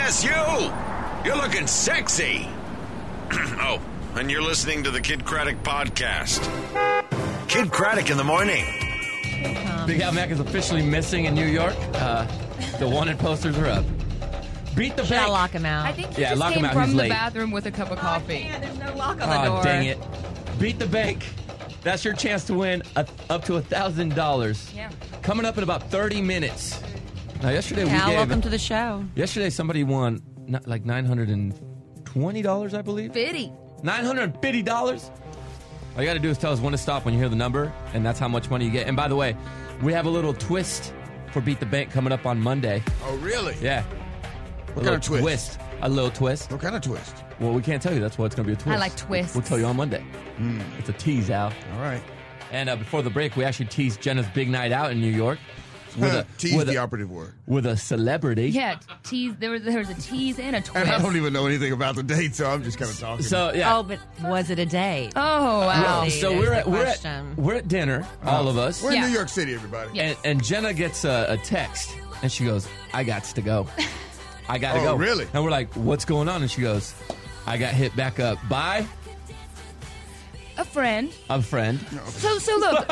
Yes, you! You're looking sexy. Oh, and you're listening to the Kid Craddock Podcast. Kid Craddock in the morning. Big Al Mac is officially missing in New York. The wanted posters are up. Beat the Should I bank. lock him out? I think he Yeah, just lock came him out. from He's the late. bathroom with a cup of coffee. Yeah, there's no lock on the door. Oh, dang it. Beat the bank. That's your chance to win up to $1,000. Yeah. Coming up in about 30 minutes. Now, yesterday we Al, gave... welcome to the show. Yesterday somebody won like $920, I believe. Biddy. $950. All you got to do is tell us when to stop when you hear the number, and that's how much money you get. And by the way, we have a little twist for Beat the Bank coming up on Monday. Oh, really? Yeah. What kind of twist? A little twist. What kind of twist? Well, we can't tell you. That's why it's going to be a twist. I like twists. We'll tell you on Monday. It's a tease, Al. All right. And before the break, we actually teased Jenna's big night out in New York. Tease the operative word. With a celebrity. Yeah, tease. There was a tease and a twist. And I don't even know anything about the date, so I'm just kind of talking. So, yeah. Oh, but was it a date? Oh, wow. See, So there's we're the at question. we're at dinner, all of us. We're in Yeah. New York City, everybody. Yeah. And Jenna gets a text, and she goes, I got to go. I got to Oh, go. really? And we're like, what's going on? And she goes, I got hit back up by A friend. a friend. So look,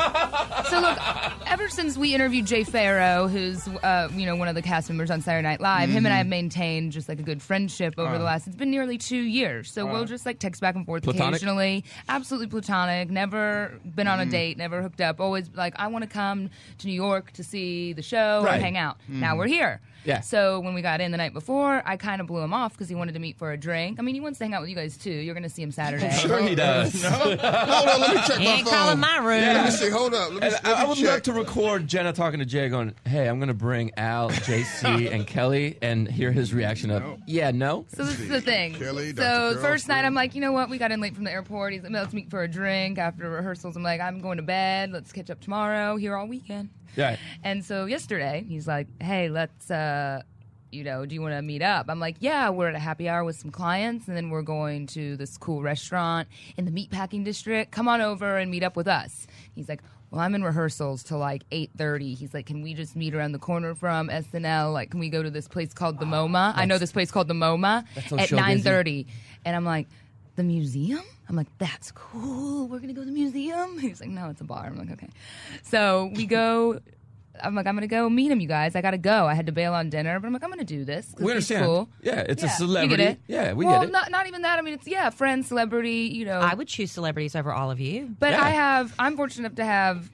ever since we interviewed Jay Farrow, who's one of the cast members on Saturday Night Live, him and I have maintained just like a good friendship over the last. It's been nearly 2 years, so we'll just like text back and forth Platonic? occasionally. Absolutely platonic. Never been on a date. Never hooked up. Always like I want to come to New York to see the show Right. and hang out. Now we're here. Yeah. So when we got in the night before, I kind of blew him off because he wanted to meet for a drink. I mean, he wants to hang out with you guys too. You're going to see him Saturday. Sure he does. Hold on, let me check He my ain't phone. calling my room. Let me see. Hold up. Let me, And let I me would check. love to record Jenna talking to Jay going, hey, I'm going to bring Al, JC, and Kelly and hear his reaction of, yeah, no? So this is the thing. Kelly, so Dr. the first night, Girlfriend. I'm like, you know what? We got in late from the airport. He's like, let's meet for a drink after rehearsals. I'm like, I'm going to bed. Let's catch up tomorrow. Here all weekend. Yeah. And so yesterday, he's like, hey, let's, do you want to meet up? I'm like, yeah, we're at a happy hour with some clients, and then we're going to this cool restaurant in the meatpacking district. Come on over and meet up with us. He's like, well, I'm in rehearsals till like 8:30. He's like, can we just meet around the corner from SNL? Like, can we go to this place called the MoMA? I know this place called the MoMA That's so at showbizy. 9:30. And I'm like, the museum? I'm like, that's cool. We're going to go to the museum? He's like, no, it's a bar. I'm like, okay. So we go. I'm like, I'm going to go meet him, you guys. I got to go. I had to bail on dinner, but I'm like, I'm going to do this. 'cause We he's understand. Cool. Yeah, it's a Yeah, celebrity. You get it? Yeah, we well, get it. not even that. I mean, it's, friend, celebrity, I would choose celebrities over all of you. But Yeah. I'm fortunate enough to have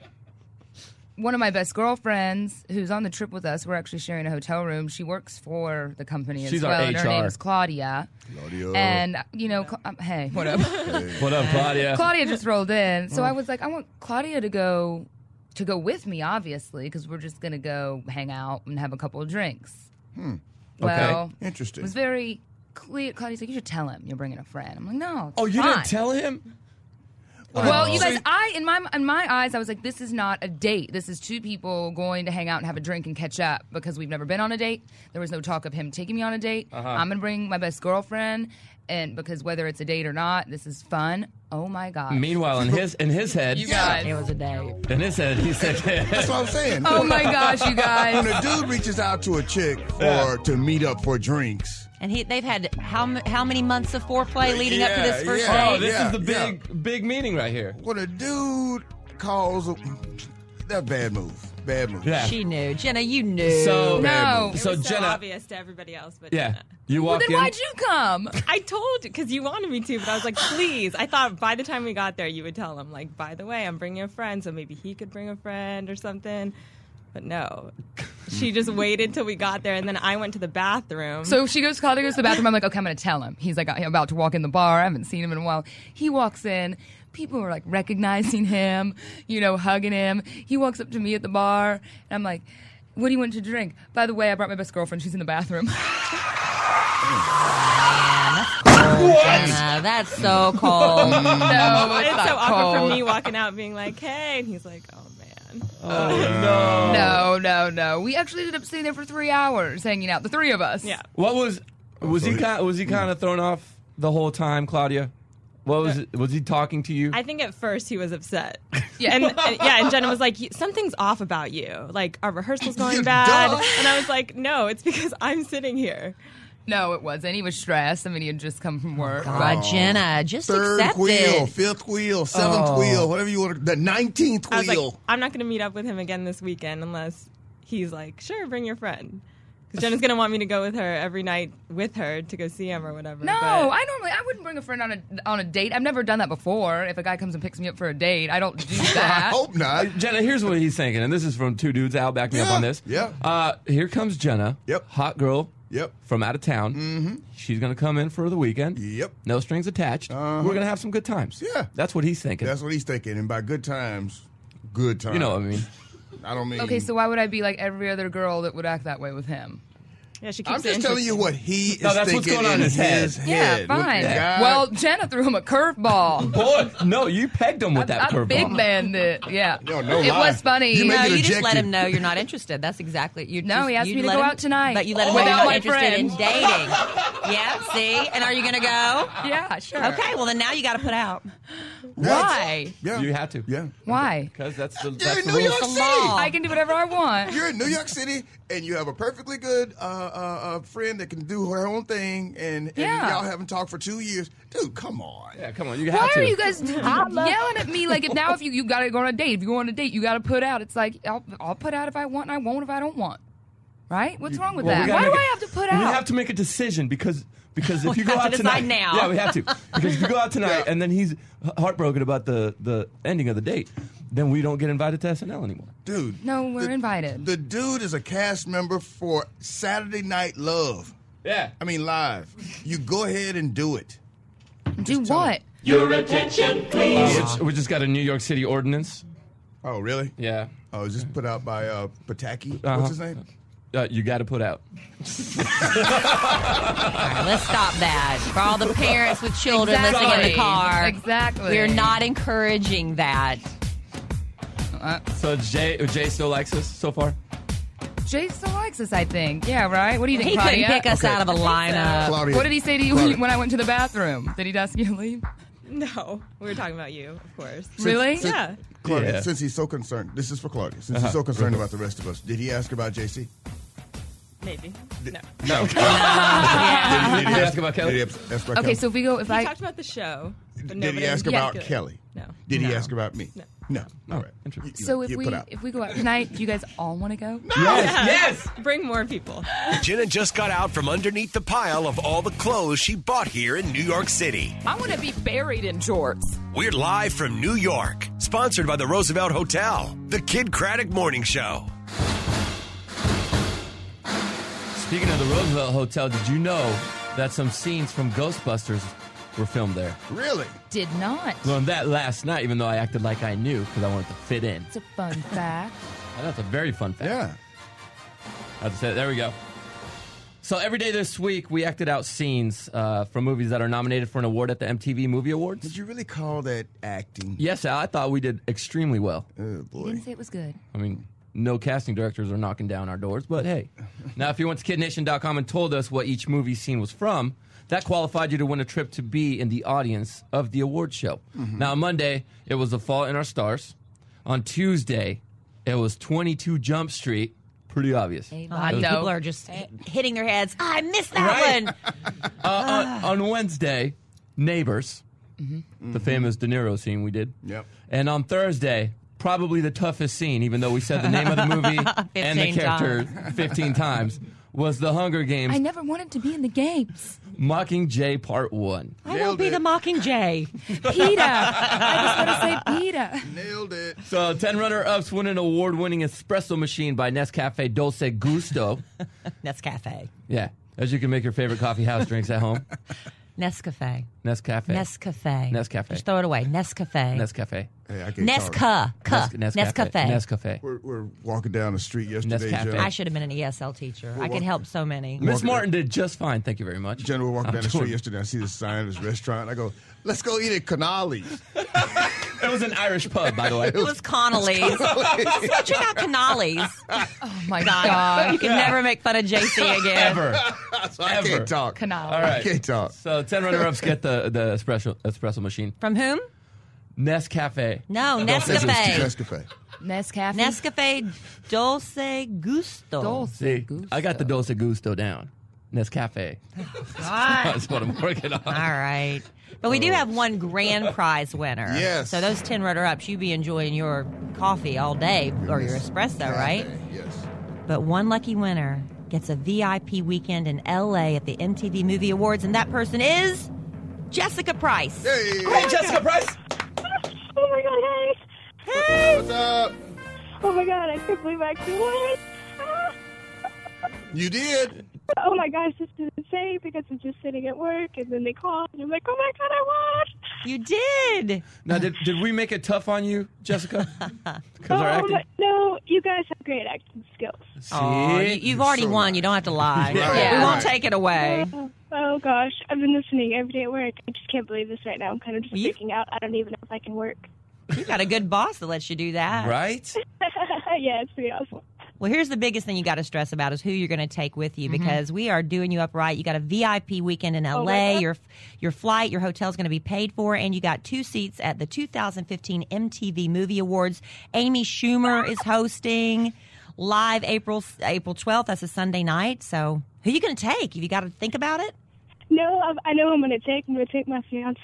one of my best girlfriends who's on the trip with us. We're actually sharing a hotel room. She works for the company She's as our well. And her HR. name's Claudia. Claudia. And, hey, what up? What up, Claudia? Claudia just rolled in. So I was like, I want Claudia to go with me, obviously, because we're just going to go hang out and have a couple of drinks. Well, Interesting. it was very clear. Claudia's like, you should tell him you're bringing a friend. I'm like, no, it's Oh, you fine. didn't tell him? Well, you guys, in my eyes, I was like, this is not a date. This is two people going to hang out and have a drink and catch up because we've never been on a date. There was no talk of him taking me on a date. I'm going to bring my best girlfriend, and because whether it's a date or not, this is fun. Oh my God. Meanwhile, in his head, You guys. It was a date. in his head, he said, That's what I'm saying. Oh my gosh, you When guys. a dude reaches out to a chick to meet up for drinks, And they've had how many months of foreplay leading up to this first yeah. oh, date? this is the Yeah. big meaning right here. when a dude calls, that's bad move. Bad move. Yeah. She knew. Jenna, you knew. So, No. It so was so Jenna, obvious to everybody else, but yeah, Jenna. you Well, walk then in. why'd you come? I told because you wanted me to, but I was like, please. I thought by the time we got there, you would tell him, like, by the way, I'm bringing a friend, so maybe he could bring a friend or something. But no, she just waited till we got there, and then I went to the bathroom. So Claudia goes to the bathroom. I'm like, okay, I'm going to tell him. He's like, I'm about to walk in the bar. I haven't seen him in a while. He walks in. People are like recognizing him, hugging him. He walks up to me at the bar, and I'm like, what do you want to drink? By the way, I brought my best girlfriend. She's in the bathroom. Jenna, that's so cold. No, it's it's so not awkward cold. for me walking out being like, hey, and he's like, oh man. No. We actually ended up staying there for 3 hours hanging out, the three of us. Yeah. What was he kind of thrown off the whole time, Claudia? What was it? Was he talking to you? I think at first he was upset. Yeah. And Jenna was like, something's off about you. Like, our rehearsal's going Yeah, bad. duh. And I was like, no, it's because I'm sitting here. No, it wasn't. He was stressed. I mean, he had just come from work. God, Jenna, just Third accept wheel, it. fifth wheel, seventh wheel, whatever you want. The 19th I was like, wheel. I'm not going to meet up with him again this weekend unless he's like, sure, bring your friend. Because Jenna's going to want me to go with her every night with her to go see him or whatever. No, but I wouldn't bring a friend on a date. I've never done that before. If a guy comes and picks me up for a date, I don't do I that. hope not. Jenna, here's what he's thinking, and this is from two dudes. Al, back me up Yeah, on this. yeah. Here comes Jenna. Yep. Hot girl. Yep. From out of town. Mm-hmm. She's going to come in for the weekend. Yep. No strings attached. We're going to have some good times. Yeah. That's what he's thinking. That's what he's thinking. And by good times, good times. You know what I mean. I don't mean. Okay, so why would I be like every other girl that would act that way with him? yeah, she keeps I'm it just telling you interesting. what he is No, that's what's thinking going on in his head. Yeah, With fine. the guy- Well, Jenna threw him a curveball. Boy, no, you pegged him with that I curveball. big man it. Yeah. No, no it lie. was funny. You make No, it you just let objective. him know you're not interested. That's exactly. You No, he asked you me to let go him- out tonight. But you let him know you're Without not my interested in friend. dating. Yeah, see? And are you going to go? Yeah, sure. Okay, well, then now you got to put out. That's- Why? Yeah. You have to. Yeah. Why? Because that's the, You're that's in the New rules. York The City. law. I can do whatever I want. You're in New York City, and you have a perfectly good friend that can do her own thing, and Yeah. y'all haven't talked for 2 years. Dude, come on. Yeah, come on. You have Why to. are you guys yelling at me like if you got to go on a date? If you go on a date, you got to put out. It's like I'll put out if I want, and I won't if I don't want. Right? What's wrong with Well, we that? gotta Why do make I it- have to put out? We have to make a decision because if We you go have to out decide tonight, now. yeah, we have to. Because if you go out tonight and then he's heartbroken about the ending of the date, then we don't get invited to SNL anymore. Dude. No, we're invited. The dude is a cast member for Saturday Night Love. Yeah. I mean, live. You go ahead and do it. Do what? We just got a New York City ordinance. Oh, really? Yeah. Oh, is this put out by Pataki? Uh-huh. What's his name? You got to put out. All right, let's stop that. For all the parents with children listening in the car. Exactly. We're not encouraging that. So Jay still likes us so far? Jay still likes us, I think. Yeah, right? What do you think, He couldn't Claudia? pick us out of a lineup. Claudia. What did he say to you Claudia. when I went to the bathroom? Did he ask you to leave? No, we were talking about you, of course. Really? Yeah. Claudia, Yeah. since he's so concerned, this is for Claudia. Since he's so concerned about the rest of us, did he ask about JC? Maybe. No. No. Did he ask about Kelly? Did he ask about Okay, Kelly? so if He I talked about the show. But Did nobody he ask yeah, about good. Kelly? No. Did he No. ask about me? No. No. All right. interesting. so You put out. if we go out tonight, do you guys all want to go? Yes. Bring more people. Jenna just got out from underneath the pile of all the clothes she bought here in New York City. I want to be buried in jorts. We're live from New York, sponsored by the Roosevelt Hotel, the Kid Craddock Morning Show. Speaking of the Roosevelt Hotel, did you know that some scenes from Ghostbusters were filmed there? Really? Did not. Learned that last night, even though I acted like I knew because I wanted to fit in. It's a fun fact. That's a very fun fact. Yeah. I have to say, there we go. So every day this week, we acted out scenes from movies that are nominated for an award at the MTV Movie Awards. Did you really call that acting? Yes, Al, I thought we did extremely well. Oh, You boy. didn't say it was good. I mean, no casting directors are knocking down our doors, but hey. Now, if you went to KidNation.com and told us what each movie scene was from, that qualified you to win a trip to be in the audience of the award show. Now, on Monday, it was The Fault in Our Stars. On Tuesday, it was 22 Jump Street. Pretty obvious. People are just hitting their heads. I missed that Right? one. On Wednesday, Neighbors, the famous De Niro scene we did. Yep. And on Thursday, probably the toughest scene, even though we said the name of the movie and the 15 character 15 times, was The Hunger Games I never wanted to be in the games. Mockingjay Part 1. I won't Nailed be it. the Mockingjay. PETA. I just want to say PETA. Nailed it. So 10 runner-ups win an award-winning espresso machine by Nescafe Dolce Gusto. Nescafe. Yeah, as you can make your favorite coffee house drinks at home. Nescafe. Nescafe. Nescafe. Nescafe. Just throw it away. Nescafe. Nescafe. Hey, I can't talk. Nescafe. Nescafe. We're walking down the street yesterday, Nescafe. Jen. I should have been an ESL teacher. I could help so many. Miss Martin did just fine. Thank you very much. Jen, we're walking down the I'm street doing- yesterday. I see this sign of this restaurant. I go, let's go eat at Canales. It was an Irish pub, by the way. It was Connolly's. Check out Connolly's. Oh my God. You can never make fun of JC again. Ever. So I Ever. can't talk. Canal. All I right. can't talk. So 10 runner-ups get the espresso machine. From whom? Nescafe. No, This is Nescafe. Nescafe. Nescafe. Nescafe Dolce Gusto. Dulce See, Gusto. I got the Dolce Gusto down. Nescafe. That's what I'm working on. All right. But we do have one grand prize winner. Yes. So those 10 runner-ups, you be enjoying your coffee all day or your espresso, right? Yes. But one lucky winner gets a VIP weekend in L.A. at the MTV Movie Awards, and that person is Jessica Price. Hey. Hey, Jessica Price. Oh my god, hey! Hey! What's up? Oh my god, I can't believe I actually won. You did. Oh my gosh, this is insane because I'm just sitting at work and then they called and I'm like, oh my god, I won! You did. Now, did we make it tough on you, Jessica? Because our acting. No, you guys have great acting skills. Oh, you've already so won. nice. You don't have to lie. Yeah. We won't take it away. Oh gosh, I've been listening every day at work. I just can't believe this right now. I'm kind of just You- freaking out. I don't even know if I can work. You got a good boss that lets you do that. Right? Yeah, it's pretty awesome. Well, here's the biggest thing you got to stress about is who you're going to take with you because we are doing you up right. You got a VIP weekend in my LA. God. Your flight, your hotel's going to be paid for, and you got 2 seats at the 2015 MTV Movie Awards. Amy Schumer is hosting live April 12th. That's a Sunday night. So who are you going to take? Have you got to think about it? No, I know who I'm going to take. I'm going to take my fiance.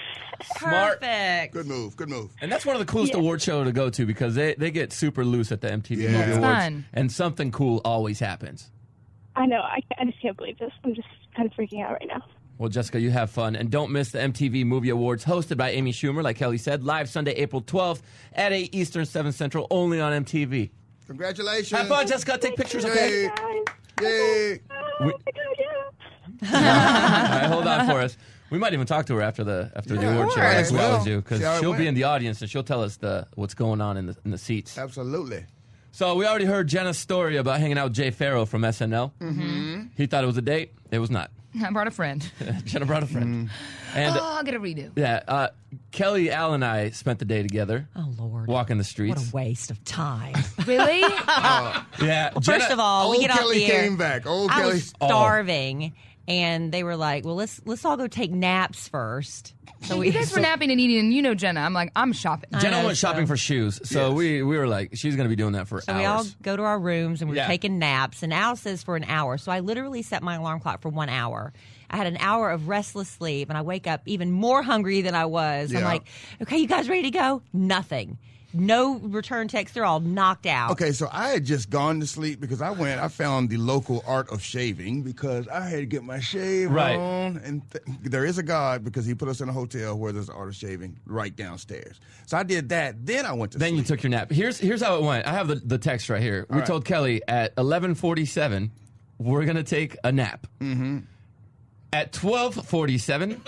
Smart. Perfect. Good move. Good move. And that's one of the coolest award show to go to because they get super loose at the MTV Yeah. Movie It's Awards. fun. And something cool always happens. I know. I just can't believe this. I'm just kind of freaking out right now. Well, Jessica, you have fun. And don't miss the MTV Movie Awards hosted by Amy Schumer, like Kelly said, live Sunday, April 12th at 8 Eastern, 7 Central, only on MTV. Congratulations. Have fun, Jessica. Take pictures, okay? Yay. Guys. Yay. Oh my god, yeah. All right, hold on for us. We might even talk to her after the award show, course. like we always Well, do, because see how it she'll be went. in the audience and she'll tell us what's going on in the seats. Absolutely. So we already heard Jenna's story about hanging out with Jay Farrow from SNL. Mm-hmm. He thought it was a date. It was not. I brought a friend. Jenna brought a friend. And Oh, I'll get a redo. yeah, Kelly, Al, and I spent the day together. Oh, Lord. Walking the What streets. a waste of time. Really? Yeah. First of all, we Old get off Kelly the air. came back. Old I Kelly. was starving, and they were like, "Well, let's all go take naps first." So you guys were napping and eating, and you know Jenna. I'm like, I'm shopping. Jenna know, went shopping for shoes, so Yes. we were like, she's going to be doing that for So hours. we all go to our rooms and we're Yeah. taking naps. And Al says for an hour. So I literally set my alarm clock for 1 hour. I had an hour of restless sleep, and I wake up even more hungry than I was. I'm Yeah. like, okay, you guys ready to go? Nothing. No return text. They're all knocked out. Okay, so I had just gone to sleep because I found the local art of shaving because I had to get my shave Right. on. And there is a God because he put us in a hotel where there's art of shaving right downstairs. So I did that. Then I went to Then sleep. you took your nap. Here's how it went. I have the text right here. We right. told Kelly at 11:47 we're going to take a nap. Mm-hmm. At 12:47,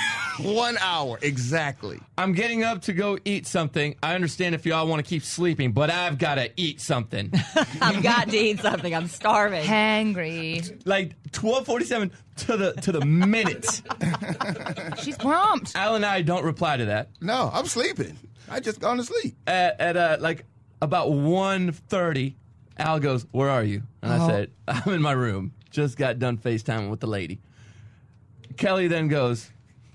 1 hour, exactly. I'm getting up to go eat something. I understand if y'all want to keep sleeping, but I've got to eat something. I've got to eat something. I'm starving. Hangry. Like 12:47 to the minute. She's prompt. Al and I don't reply to that. No, I'm sleeping. I just gone to sleep. At like about 1:30, Al goes, "Where are you?" And I said, "I'm in my room. Just got done FaceTiming with the lady." Kelly then goes,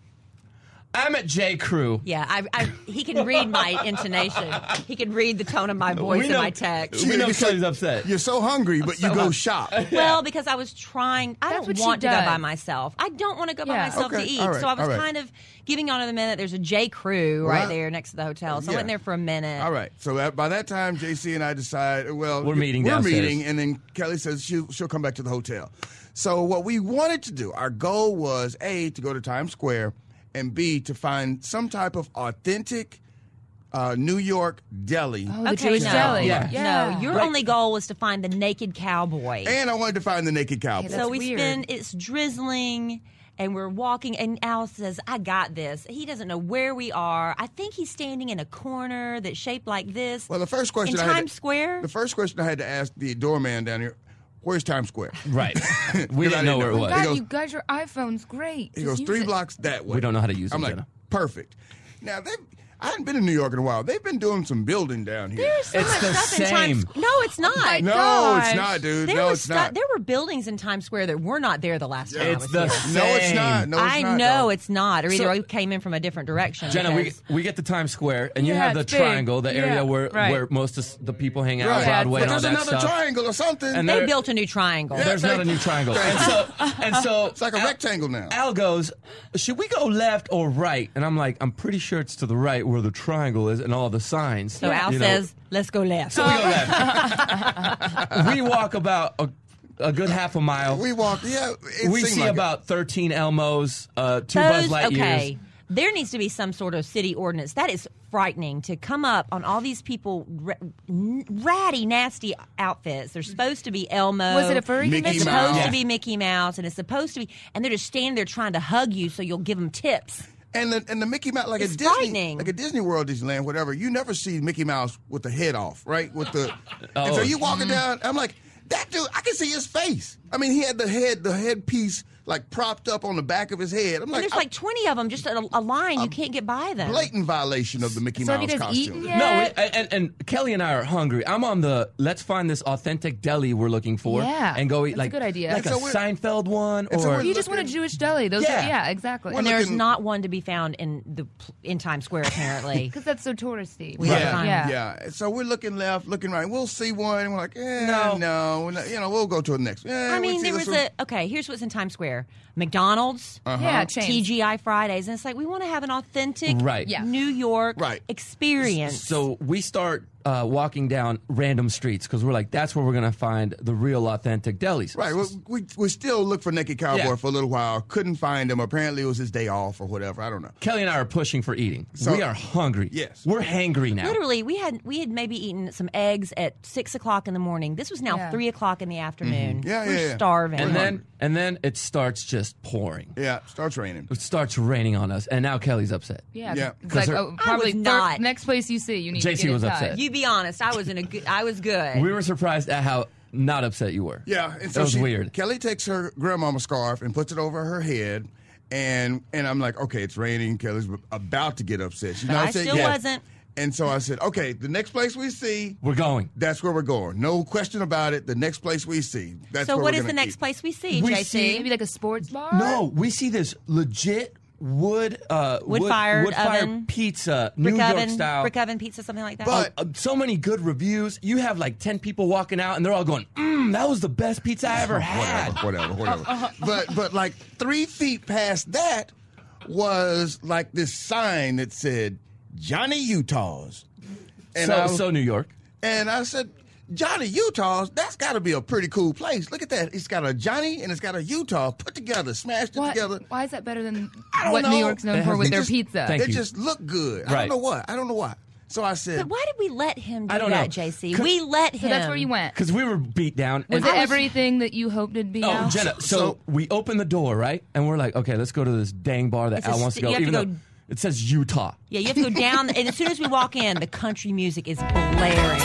"I'm at J. Crew." Yeah, he can read my intonation. He can read the tone of my voice in my text. We know You said- Kelly's upset. You're so hungry, but you go shop. Well, because I was trying. I That's what don't she want to go does. by myself. I don't want to go by Yeah. myself to Okay, eat. all right, So I was all right. kind of giving on in a minute. There's a J. Crew right Well, there next to the hotel. So I yeah. went there for a minute. All right. So by that time, JC and I decide, well, We're meeting We're downstairs. meeting, and then Kelly says she'll come back to the hotel. So what we wanted to do, our goal was A, to go to Times Square, and B, to find some type of authentic New York deli. Oh, the Okay, Jewish no. deli. Yeah. No, your only goal was to find the naked cowboy. And I wanted to find the naked cowboy. That's So we weird. spend, it's drizzling, and we're walking, and Al says, I got this. He doesn't know where we are. I think he's standing in a corner that's shaped like this. Well, the first question in I had Times Square? The first question I had to ask the doorman down here, where's Times Square? Right. We I didn't know where it know. was. He God, goes- you guys, your iPhone's great. He Just goes use 3 it. blocks that way. We don't know how to use I'm them, like, Jenna. perfect. Now, I hadn't been in New York in a while. They've been doing some building down here. There's so It's much the stuff in same. Times. No, it's not. no, gosh. it's not, dude. There No, was it's not. There were buildings in Times Square that were not there the last time I It's was the here. same. No, it's not. No, it's I not, know though. it's not, or either So- we came in from a different direction. Jenna, because- we get to Times Square, and you Yeah, have the it's big. triangle, the area Yeah, where right. most of the people hang out, Right. Broadway, But and all there's that another stuff. triangle or something. And they there- built a new triangle. There's not a new triangle, and so It's like a rectangle now. Al goes, should we go left or right? And I'm like, I'm pretty sure it's to the right where the triangle is and all the signs. So Al You know. says, "Let's go left." So we go left. We walk about a good half a mile. We walked. Yeah, it We seemed see like it. about 13 Elmos, 2 Buzz Lightyears. Okay. There needs to be some sort of city ordinance. That is frightening to come up on all these people, ratty, nasty outfits. They're supposed to be Elmo. Was it a furry Mickey It's convention? Mouse. supposed Yeah. to be Mickey Mouse, and it's supposed to be, and they're just standing there trying to hug you so you'll give them tips. And the Mickey Mouse, like It's a Disney, frightening. like a Disney World, Disneyland, whatever. You never see Mickey Mouse with the head off, right? With the, and so you walking down. I'm like, that dude. I can see his face. I mean, he had the headpiece like propped up on the back of his head. I'm And like, there's like 20 of them, just a line. You can't get by them. blatant violation of the Mickey So have Mouse you guys costume. eaten yet? No, and Kelly and I are hungry. I'm on the let's find this authentic deli we're looking for. Yeah, and go eat that's a like good idea. like And so a we're- Seinfeld one and so or we're You just want a Jewish deli. Those Yeah. yeah, exactly. And there's looking- not one to be found in Times Square, apparently. Because that's so touristy. We have to Yeah, find yeah. So we're looking left, looking right. We'll see one, and we're like, No. no, you know, we'll go to the next. I mean, there was okay, here's what's in Times Square. McDonald's, Yeah, chains. TGI Fridays, and it's like we want to have an authentic Right. Yeah. New York Right. experience. So we start walking down random streets because we're like, that's where we're gonna find the real authentic delis. Right. We still looked for Naked Cowboy Yeah. for a little while. Couldn't find him. Apparently, it was his day off or whatever. I don't know. Kelly and I are pushing for eating. So- we are hungry. Yes. we're hangry now. Literally, we had maybe eaten some eggs at 6:00 in the morning. This was now Yeah. 3:00 in the afternoon. Yeah, We're yeah. starving. And then it starts just pouring. Yeah, starts raining. It starts raining on us, and now Kelly's upset. Yeah. Yeah. It's like, they're- oh, probably I was not. next place you see, you need to JC get in was touch. upset. You be honest, I was good. We were surprised at how not upset you were. Yeah, and that so was weird. Kelly takes her grandmama scarf and puts it over her head, and I'm like, okay, it's raining. Kelly's about to get upset. She's But not I upset still yet. wasn't. And so I said, okay, the next place we see, We're going. that's where we're going. No question about it. The next place we see, that's So where what we're is the gonna next eat. place we see, We JC? see- Maybe like a sports bar? No, we see this legit Wood-fired wood-fired oven. pizza, New York style. brick oven pizza, something like that. But- So many good reviews. You have like 10 people walking out, and they're all going, that was the best pizza I ever had. whatever. But like 3 feet past that was like this sign that said Johnny Utah's. And I was- So New York. And I said, Johnny Utah's, that's got to be a pretty cool place. Look at that. It's got a Johnny and it's got a Utah put together, smashed it What? together. Why is that better than I don't what know. New York's known It for has- with it their just- pizza? Thank They you. just look good. I Right. don't know what. I don't know why. So I said, But why did we let him do I don't that, know. JC? We let him. So that's where you went. Because we were beat down. Was and it everything that you hoped it'd be? Oh, Al? Jenna. So we open the door, right? And we're like, okay, let's go to this dang bar that It's a Al wants to st- go, you have even to though go- it says Utah. Yeah, you have to go down, and as soon as we walk in, the country music is blaring.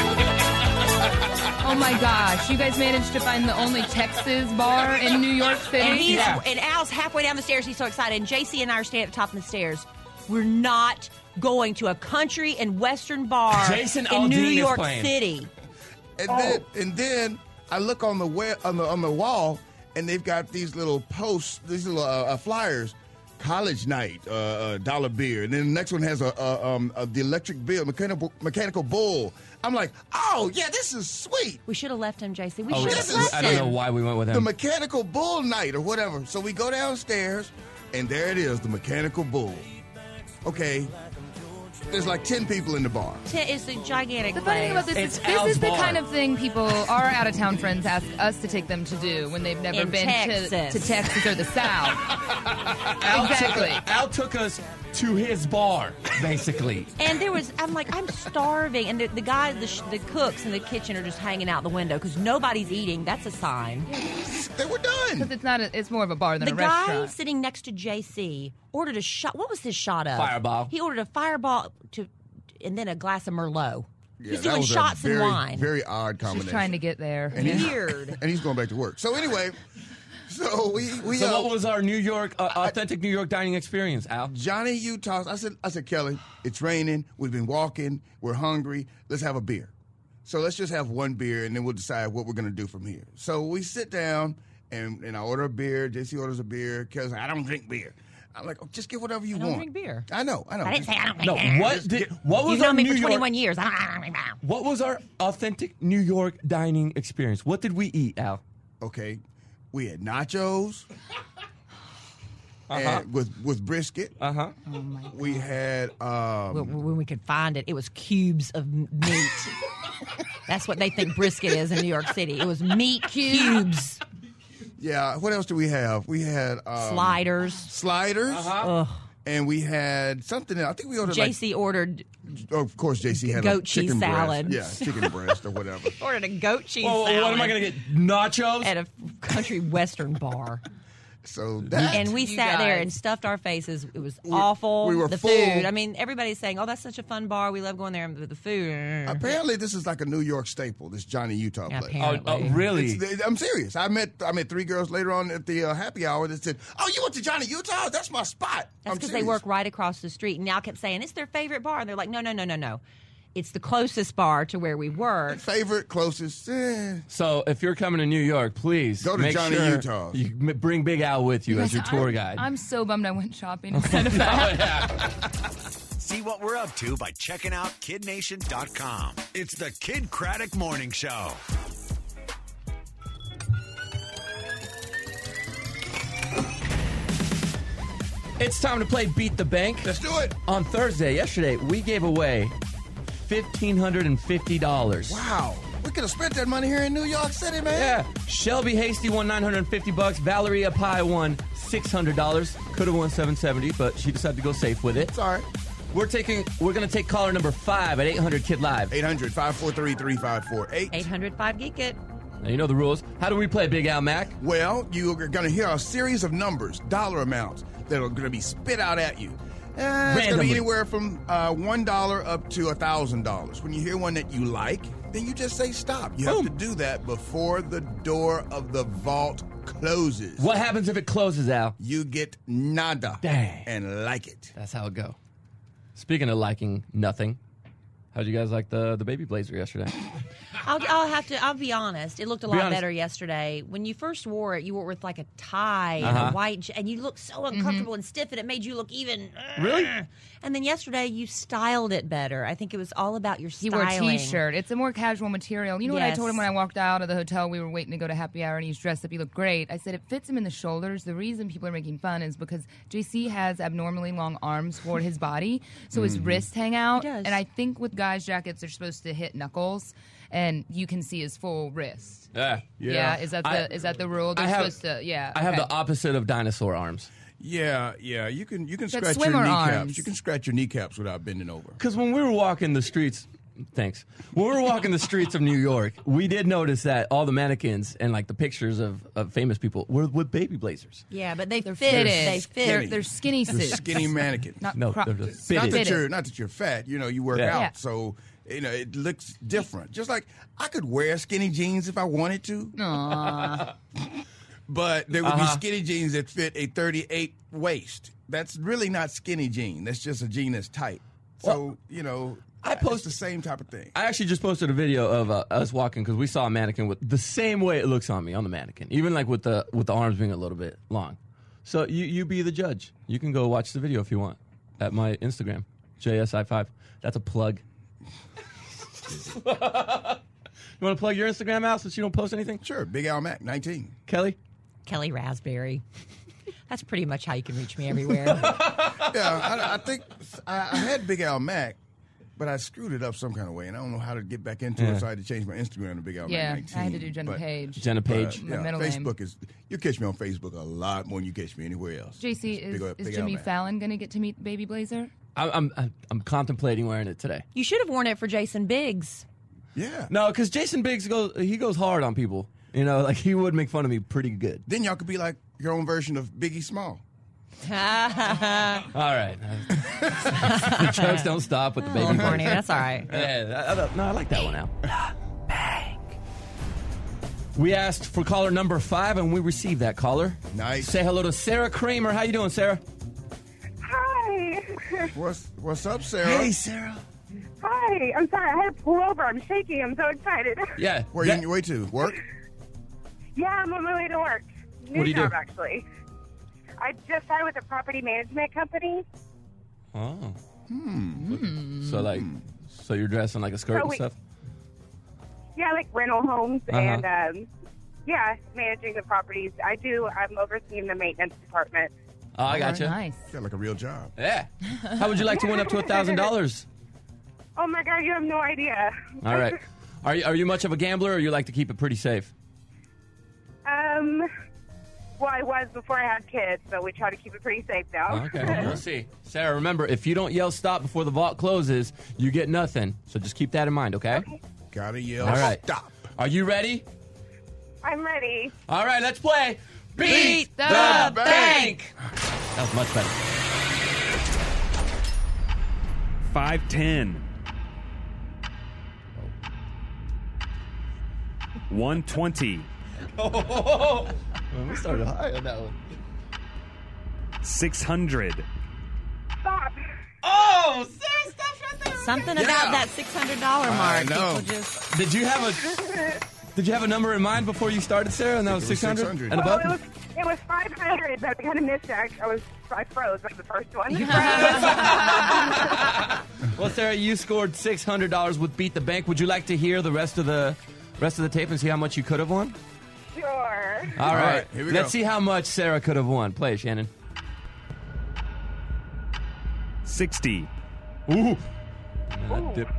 Oh my gosh! You guys managed to find the only Texas bar in New York City. And Al's halfway down the stairs. He's so excited. And JC and I are standing at the top of the stairs. We're not going to a country and western bar Jason in New Aldean is York playing. City. and then I look on the wall, and they've got these little posts, these little flyers. College night, dollar beer, and then the next one has the electric bill, mechanical bull. I'm like, oh yeah, this is sweet. We should have left him, JC. We Oh, should this have is- left I him. don't know why we went with The him. mechanical bull night or whatever. So we go downstairs, and there it is, the mechanical bull. Okay, there's like 10 people in the bar. It's a gigantic The funny thing about place. this It's is this Al's is the bar. kind of thing people, our out-of-town friends, ask us to take them to do when they've never In been Texas. to Texas or the South. Exactly. Al took us to his bar, basically. And I'm like, I'm starving. And the guys, the cooks in the kitchen are just hanging out the window because nobody's eating. That's a sign. They were done. Because it's not. It's more of a bar than The a guy restaurant. sitting next to JC ordered a shot. What was his shot of? Fireball. He ordered a Fireball and then a glass of Merlot. Yeah, He's that doing was a shots very, and wine. Very odd Just combination. trying to get there. And he's- Weird. And he's going back to work. So anyway, So we So what was our New York, authentic New York dining experience, Al? Johnny Utah. I said, Kelly, it's raining. We've been walking. We're hungry. Let's have a beer. So let's just have one beer, and then we'll decide what we're going to do from here. So we sit down, and I order a beer. JC orders a beer. Kelly's like, I don't drink beer. I'm like, oh, just get whatever you I want. don't drink beer. I know. I didn't say I don't drink No, beer. what was You've known our me New for York? 21 years. I don't drink beer. What was our authentic New York dining experience? What did we eat, Al? Okay, we had nachos. And with brisket. Uh-huh. Oh my God. We had When we could find it, it was cubes of meat. That's what they think brisket is in New York City. It was meat cubes. yeah. What else do we have? We had Sliders. Ugh. and we had something else. I think we ordered JC ordered of course, JC had goat a cheese chicken salad. breast. Yeah, chicken breast or whatever. ordered a goat cheese Well, salad. what am I going to get? Nachos? at a country western bar. So that And we You sat there guys. and stuffed our faces. It was awful. we were the full. food. I mean, everybody's saying, "Oh, that's such a fun bar. We love going there." But the food. apparently this is like a New York staple. This Johnny Utah Yeah, place. apparently. Really? I'm serious. I met 3 girls later on at the happy hour that said, "Oh, you went to Johnny Utah? That's my spot." That's because they work right across the street. And now I kept saying it's their favorite bar, and they're like, "No. It's the closest bar to where we work." Favorite, closest. So if you're coming to New York, please Go to make Johnny sure Utah's. you bring Big Al with you as your tour guide. I'm so bummed I went shopping instead of that. See what we're up to by checking out KidNation.com. It's the Kid Craddock Morning Show. It's time to play Beat the Bank. Let's do it. On Thursday, yesterday, we gave away $1,550. Wow. We could have spent that money here in New York City, man. Yeah. Shelby Hasty won $950. Valeria Pye won $600. Could have won $770, but she decided to go safe with it. It's all right. We're going to take caller number 5 at 800 Kid Live. 800-543-3548. 805 Geek It. Now, you know the rules. How do we play, Big Al Mac? Well, you are going to hear a series of numbers, dollar amounts, that are going to be spit out at you. It's going to Randomly. be anywhere from $1 up to $1,000. When you hear one that you like, then you just say stop. You have Boom. to do that before the door of the vault closes. What happens if it closes, Al? You get nada. Dang. And like it. That's how it go. Speaking of liking nothing, how'd you guys like the baby blazer yesterday? I'll be honest. It looked a Be lot honest. better yesterday. When you first wore it, you wore it with like a tie and Uh-huh. a white, and you looked so uncomfortable and stiff, and it made you look even. Really? And then yesterday, you styled it better. I think it was all about your He styling. wore a T-shirt. It's a more casual material. You know what I Yes. told him when I walked out of the hotel? We were waiting to go to happy hour, and he's dressed up. He looked great. I said it fits him in the shoulders. The reason people are making fun is because JC has abnormally long arms for his body, so his wrists hang out. He does. And I think with guys' jackets, they're supposed to hit knuckles, and you can see his full wrist. Yeah. Yeah, is that the rule? They're supposed to. Yeah, I have okay. the opposite of dinosaur arms. Yeah. You can scratch your swimmer kneecaps. arms. You can scratch your kneecaps without bending over. Because when we were walking the streets, thanks. When we were walking the streets of New York, we did notice that all the mannequins and like the pictures of famous people were with baby blazers. Yeah, but they fit. fitted. They fit. They're skinny suits. Skinny mannequin. Not No, crop- they're just Not fitted. that you're fat. You know, you work Yeah. out, Yeah. so it looks different. Just like I could wear skinny jeans if I wanted to, Aw. but there would be skinny jeans that fit a 38 waist. That's really not skinny jean. That's just a jean that's tight. So I it's post- the same type of thing. I actually just posted a video of us walking because we saw a mannequin with the same way it looks on me on the mannequin, even like with the arms being a little bit long. So you be the judge. You can go watch the video if you want at my Instagram, JSI5. That's a plug. You want to plug your Instagram out since you don't post anything? Sure, Big Al Mac, 19. Kelly? Kelly Raspberry. That's pretty much how you can reach me everywhere. Yeah, I think I had Big Al Mac, but I screwed it up some kind of way, and I don't know how to get back into Yeah. it, so I had to change my Instagram to Big Al Yeah, Mac 19. I had to do Jenna But- Page. Jenna Page. My middle name. Facebook is, you catch me on Facebook a lot more than you catch me anywhere else. JC, Big Al is Jimmy Mac. Fallon going to get to meet Baby Blazer? I'm contemplating wearing it today. You should have worn it for Jason Biggs. Yeah. No, because Jason Biggs goes hard on people. You know, like he would make fun of me pretty good. Then y'all could be like your own version of Biggie Small. All right. The jokes don't stop with the A baby. little voice. corny. That's all right. Yeah, I like that one, Al. We asked for caller number 5, and we received that caller. Nice. Say hello to Sarah Kramer. How you doing, Sarah? Hi. What's up, Sarah? Hey, Sarah. Hi. I'm sorry. I had to pull over. I'm shaking. I'm so excited. Yeah. Where are you on your way to? Work? Yeah, I'm on my way to work. New What do you do? job, actually. I just started with a property management company. Oh. So you're dressing like a skirt and stuff? Yeah, like rental homes Uh-huh. and, managing the properties. I'm overseeing the maintenance department. Oh, I got you. Nice. Got like a real job. Yeah. How would you like to win up to $1,000? Oh, my God, you have no idea. All right. Are you much of a gambler, or you like to keep it pretty safe? Well, I was before I had kids, so we try to keep it pretty safe now. Okay, we'll see. Sarah, remember, if you don't yell stop before the vault closes, you get nothing. So just keep that in mind, okay? Gotta yell. All right. Stop. Are you ready? I'm ready. All right, let's play. Beat the Bank. That was much better. 510. 120. We started high on that one. 600. Stop. Oh, Sarah, stop right there. Something Yeah. about that $600 mark. know. People just Did you have a number in mind before you started, Sarah? And that was It was 600 600. and Well, above? it was 500, but I kind of missed it. I froze like the first one. Well, Sarah, you scored $600 with Beat the Bank. Would you like to hear the rest of the tape and see how much you could have won? Sure. All right. here we Let's go. see how much Sarah could have won. Play, Shannon. 60. Ooh. Dip.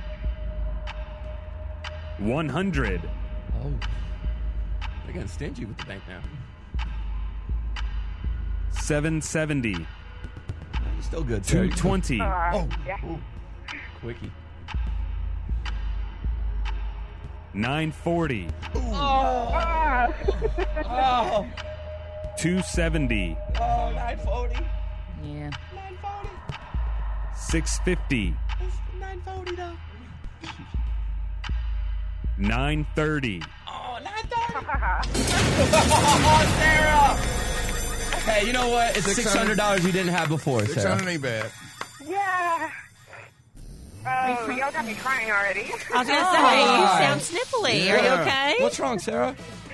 100. Oh. They're getting stingy with the bank now. 770. You're still good, Sarah. 220. Oh. Yeah. Quickie. 940. Ah. 270. Oh, 940. Yeah. 650. 940 though. 930. Oh, 930. Oh, Sarah. Hey, you know what? It's $600 you didn't have before, Sarah. 600 ain't bad. Yeah. Oh, y'all got me crying already. I was going to say, you sound sniffly. Are you Yeah. okay? What's wrong, Sarah?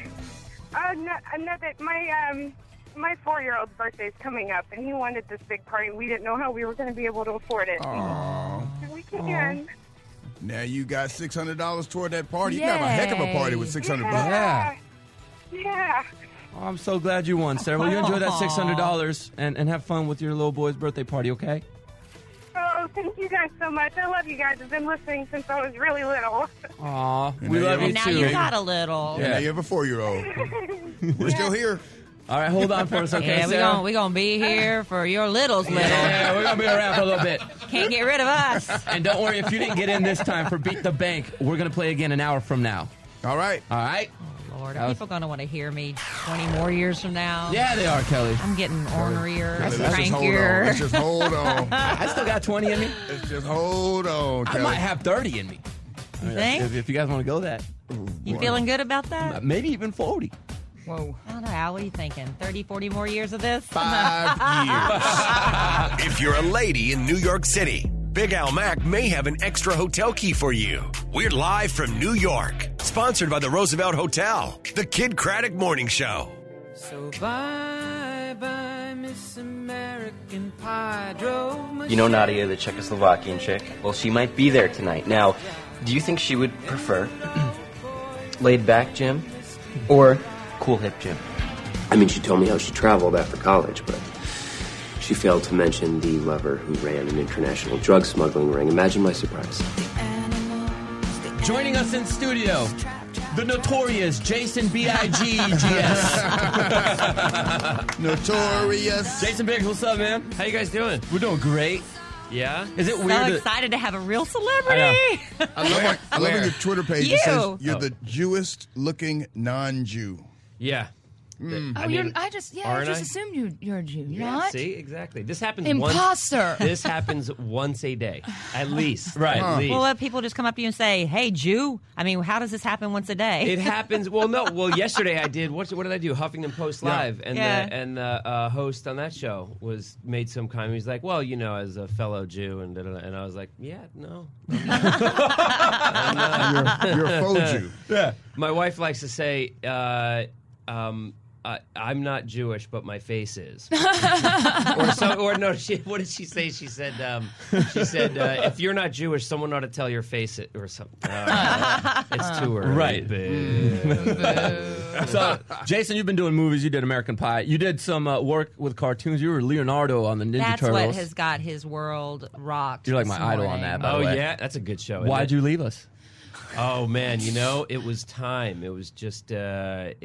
Nothing. My 4-year-old's birthday is coming up, and he wanted this big party. We didn't know how we were going to be able to afford it. Aw. We can. Now you got $600 toward that party. You can have a heck of a party with $600. Yeah. Yeah. Oh, I'm so glad you won, Sarah. Well, you enjoy that $600 and have fun with your little boy's birthday party, okay? Oh, thank you guys so much. I love you guys. I've been listening since I was really little. Aw, And we now love you you And now too. you got a little. Yeah. Now you have a 4-year-old. We're still here. All right, hold on for us, okay, Yeah, Sarah? we're gonna be here for your little's little. Yeah, we're going to be around for a little bit. Can't get rid of us. And don't worry, if you didn't get in this time for Beat the Bank, we're going to play again an hour from now. All right. All right? Lord, are people gonna want to hear me 20 more years from now? Yeah, they are, Kelly. I'm getting ornerier, Let's just hold on. crankier. Let's just hold on. I still got 20 in me. Let's just hold on, I Kelly. might have 30 in me. I mean, think? if you guys want to go that. You feeling good about that? Maybe even 40. Whoa. I don't know, Al. What are you thinking? 30, 40 more years of this? 5 years. If you're a lady in New York City, Big Al Mack may have an extra hotel key for you. We're live from New York, sponsored by the Roosevelt Hotel, the Kid Craddock Morning Show. So bye-bye, Miss American Pie. Drove You know Nadia, the Czechoslovakian chick? Well, she might be there tonight. Now, do you think she would prefer laid back Jim or cool hip Jim? I mean, she told me how she traveled after college, but she failed to mention the lover who ran an international drug smuggling ring. Imagine my surprise. Joining us in studio, the notorious Jason B.I.G.G.S. Notorious. Jason Biggs, what's up, man? How you guys doing? We're doing great. Yeah? Is it So weird? excited to have a real celebrity. I love on your Twitter page You. it says you're the Jewest looking non-Jew. Yeah. I just aren't I? assumed you're a Jew. You're Yeah, not. see, exactly. This happens Imposter. This happens once a day, at least. Right. At least. Well, people just come up to you and say, "Hey, Jew." I mean, how does this happen once a day? It happens. Well, no. Well, yesterday I did. What did I do? Huffington Post Live, and the host on that show made some comment. He's like, "Well, as a fellow Jew," and I was like, "Yeah, no, I'm not. You're a faux Jew. Yeah. My wife likes to say, I'm not Jewish, but my face is. What did she say? She said, if you're not Jewish, someone ought to tell your face it or something. It's too early. Right. So, Jason, you've been doing movies. You did American Pie. You did some work with cartoons. You were Leonardo on the Ninja That's Turtles. what has got his world rocked. You're like my this idol on morning. that, by the way. Yeah, that's a good show. Why'd you leave us? Oh man, it was time. It was just, it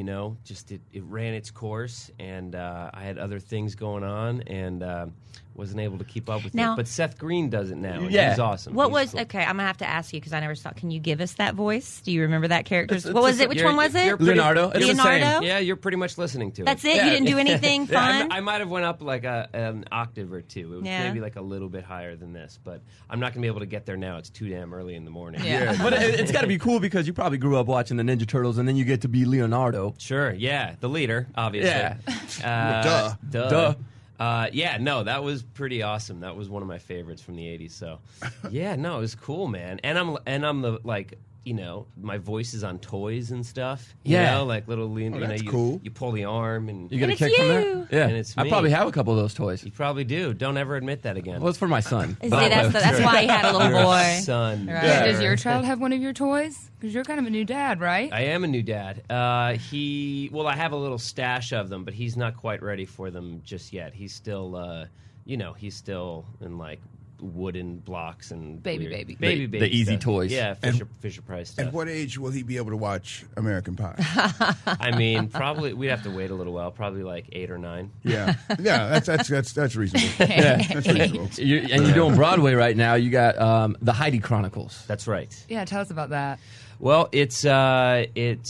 ran its course, and I had other things going on, and wasn't able to keep up with it. But Seth Green does it now. And he's awesome. Okay? I'm gonna have to ask you because I never saw. Can you give us that voice? Do you remember that character? What was it? Which one was it? Leonardo. Leonardo. Yeah, you're pretty much listening to it. That's it. You didn't do anything fun. I might have went up like an octave or two. It was maybe like a little bit higher than this, but I'm not gonna be able to get there now. It's too damn early in the morning. Yeah. But it's got to be cool because you probably grew up watching the Ninja Turtles, and then you get to be Leonardo. Sure. Yeah, the leader, obviously. Yeah. Duh. That was pretty awesome. That was one of my favorites from the 80s. So, it was cool, man. And I'm the my voice is on toys and stuff. You know, like little. That's cool. You pull the arm and You get a it's kick from that? you. Yeah, And it's I me. probably have a couple of those toys. You probably do. Don't ever admit that again. Well, it's for my son. See, that's why he had a little boy. Son. Right. Yeah, does your child have one of your toys? Because you're kind of a new dad, right? I am a new dad. I have a little stash of them, but he's not quite ready for them just yet. He's still, he's still in like wooden blocks and Baby baby the easy stuff. toys. Yeah, Fisher Price stuff. At what age will he be able to watch American Pie? I mean, probably we'd have to wait a little while. Probably like 8 or 9. Yeah. That's reasonable. That's reasonable. You're doing Broadway right now. You got the Heidi Chronicles. That's right. Yeah, tell us about that. Well, it's a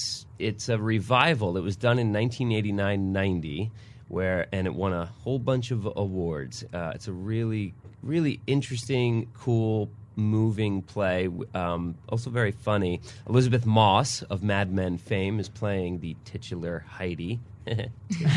revival. It was done in 1989-90, and it won a whole bunch of awards. It's a really, really interesting, cool, moving play. Also very funny. Elizabeth Moss of Mad Men fame is playing the titular Heidi. Got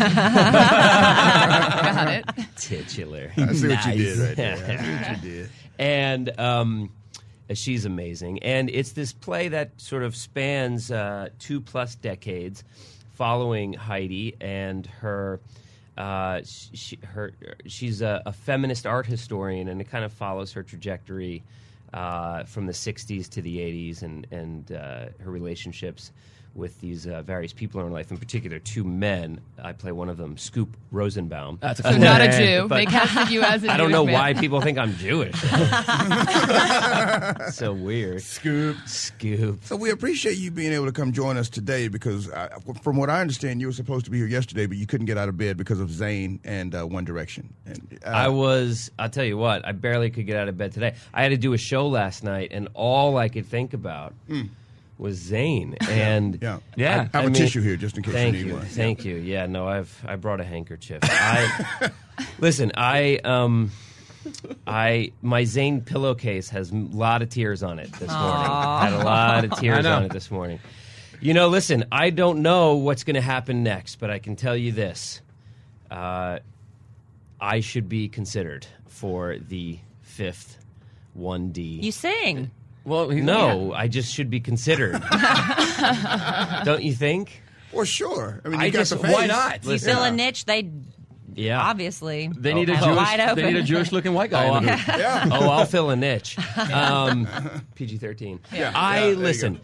it. Titular. I see what you Nice. did right there. I see what you did. And she's amazing. And it's this play that sort of spans 2+ decades following Heidi and her. She's a feminist art historian, and it kind of follows her trajectory from the 60s to the 80s and her relationships with these various people in her life, in particular 2 men. I play one of them, Scoop Rosenbaum. That's a So cool not a name. Jew. They casted you as a Jewish I don't know man. why people think I'm Jewish. So weird. Scoop. So we appreciate you being able to come join us today because, from what I understand, you were supposed to be here yesterday, but you couldn't get out of bed because of Zayn and One Direction. And, I'll tell you what, I barely could get out of bed today. I had to do a show last night, and all I could think about was Zayn. And Yeah. I have a mean, tissue here just in case thank you need you, one. Thank you. Yeah, no, I brought a handkerchief. Listen, my Zayn pillowcase has a lot of tears on it this morning. Had a lot of tears on it this morning. Listen, I don't know what's going to happen next, but I can tell you this. I should be considered for the 5th 1D. You sing. Well, No, I just should be considered. Don't you think? Well, sure. I mean, I you got just- the face. why not? You fill a niche. They obviously They need have it wide open. They need a Jewish-looking white guy. in the group. Yeah. Oh, I'll fill a niche. PG-13. Listen.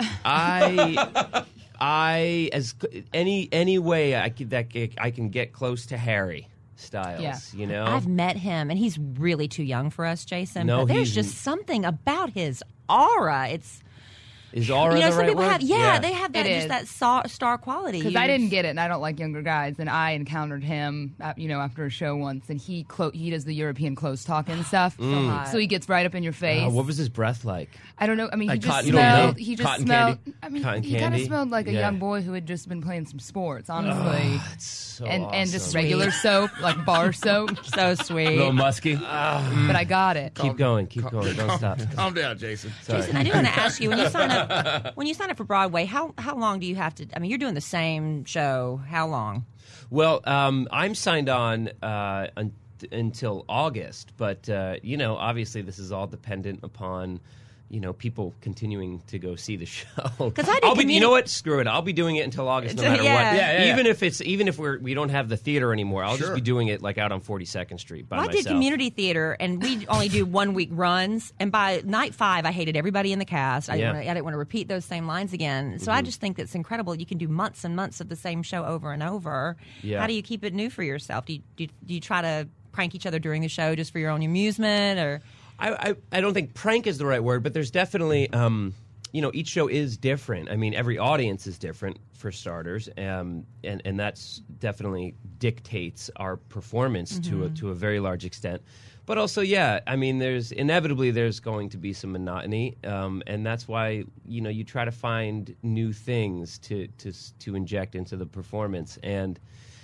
I as any way I can get close to Harry Styles. Yeah. I've met him, and he's really too young for us, Jason. No, but there's he's- just something about his aura. It's Is aura You know, the some right people word? have, they have that It just is. that star quality. Because I didn't get it, and I don't like younger guys. And I encountered him, after a show once, and he does the European close talk and stuff. hot. So he gets right up in your face. What was his breath like? I don't know. I mean, Like he just cotton- you don't know? smelled. He just Cotton smelled. candy? I mean, Cotton he kind of candy? smelled like a Yeah. young boy who had just been playing some sports. Honestly, So and just awesome. regular soap, like bar soap. So A sweet. little musky. But I got it. Keep going. Don't stop. Calm down, Jason. Sorry. Jason, I do want to ask you, when you sign up for Broadway, how long do you have to? I mean, you're doing the same show. How long? Well, I'm signed on until August, but obviously this is all dependent upon people continuing to go see the show. 'Cause I did you know what? Screw it. I'll be doing it until August, no matter Yeah. what. Yeah. Even if we don't have the theater anymore, I'll just Sure. be doing it like out on 42nd Street by Well, I myself. did community theater, and we only do 1 week runs. And by night 5, I hated everybody in the cast. I didn't want to repeat those same lines again. So I just think it's incredible. You can do months and months of the same show over and over. Yeah. How do you keep it new for yourself? Do you try to prank each other during the show just for your own amusement, or? I don't think prank is the right word, but there's definitely, each show is different. I mean, every audience is different, for starters, and that's definitely dictates our performance to a very large extent. But also, I mean, there's going to be some monotony, and that's why you try to find new things to inject into the performance, and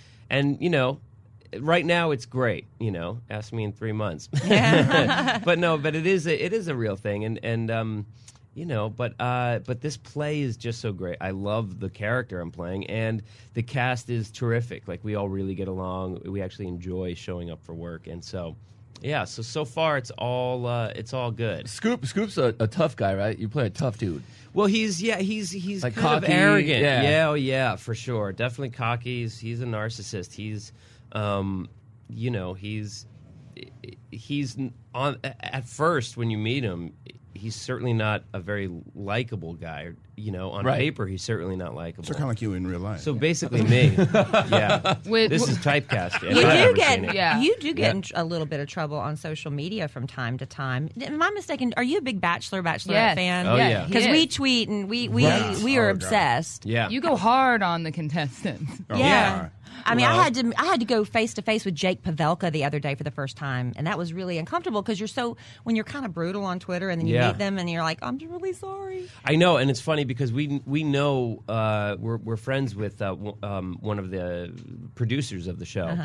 right now it's great. Ask me in 3 months. but it is a real thing, but this play is just so great. I love the character I'm playing, and the cast is terrific. Like, we all really get along. We actually enjoy showing up for work, and so. Yeah, so far it's all good. Scoop's a tough guy, right? You play a tough dude. Well, he's like kind of cocky, arrogant. yeah. Yeah, for sure. Definitely cocky. He's a narcissist. He's he's on at first when you meet him, he's certainly not a very likable guy. On Right. paper, he's certainly not likable. So kind of like you in real life. So basically, me. Yeah, this is typecast. if I've ever seen it. You do get in a little bit of trouble on social media from time to time. Am I mistaken? Are you a big Bachelorette Yes. fan? Oh, yeah. Because He we is. tweet and we Right. are Oh, obsessed. Yeah, You go hard on the contestants. Yeah. I mean, Well- I had to go face to face with Jake Pavelka the other day for the first time, and that was really uncomfortable because when you're kind of brutal on Twitter, and then you Yeah. meet them, and you're like, I'm really sorry. I know, and it's funny because we know we're friends with one of the producers of the show,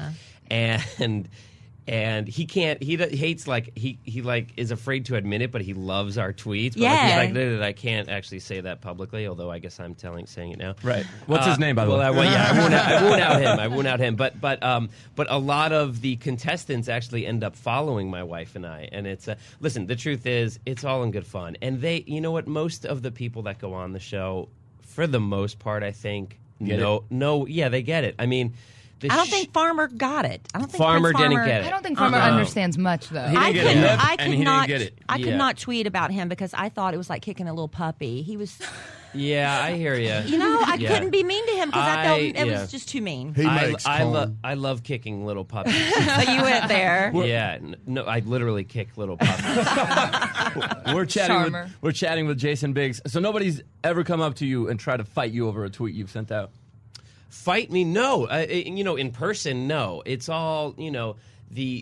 and he hates he is afraid to admit it, but he loves our tweets. But Yeah. he's like, I can't actually say that publicly, although I guess I'm saying it now. Right. What's his name, by the way? I won't out him. I won't out him. But a lot of the contestants actually end up following my wife and I. And it's listen. The truth is, it's all in good fun. And they, most of the people that go on the show, for the most part, I think, they get it. I mean. I don't think Farmer got it. I don't think Farmer Prince didn't get it. I don't think Farmer understands much, though. I get it. could And he not. didn't get it. I could Yeah. not tweet about him because I thought it was like kicking a little puppy. He was, Yeah, I hear you. I Yeah. couldn't be mean to him because I felt it yeah. was just too mean. He makes corn. I love kicking little puppies. So you went there. Yeah, no, I literally kick little puppies. We're Charmer. chatting with Jason Biggs. So nobody's ever come up to you and tried to fight you over a tweet you've sent out. Fight me? No. In person, no. It's all the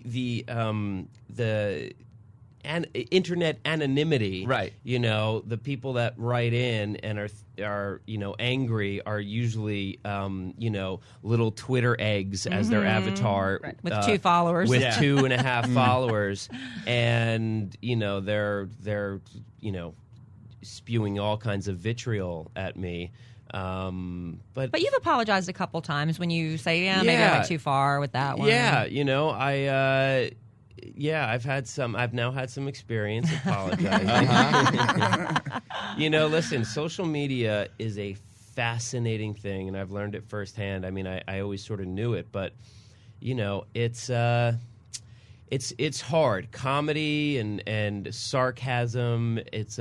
internet anonymity. Right. The people that write in and are angry are usually little Twitter eggs as their avatar. Right. With 2 followers. With Yeah. 2.5 followers, and they're spewing all kinds of vitriol at me. But you've apologized a couple times when you say, maybe I went too far with that one. Yeah, I've now had some experience apologizing. Listen, social media is a fascinating thing, and I've learned it firsthand. I mean, I always sort of knew it, but it's hard. Comedy and sarcasm. It's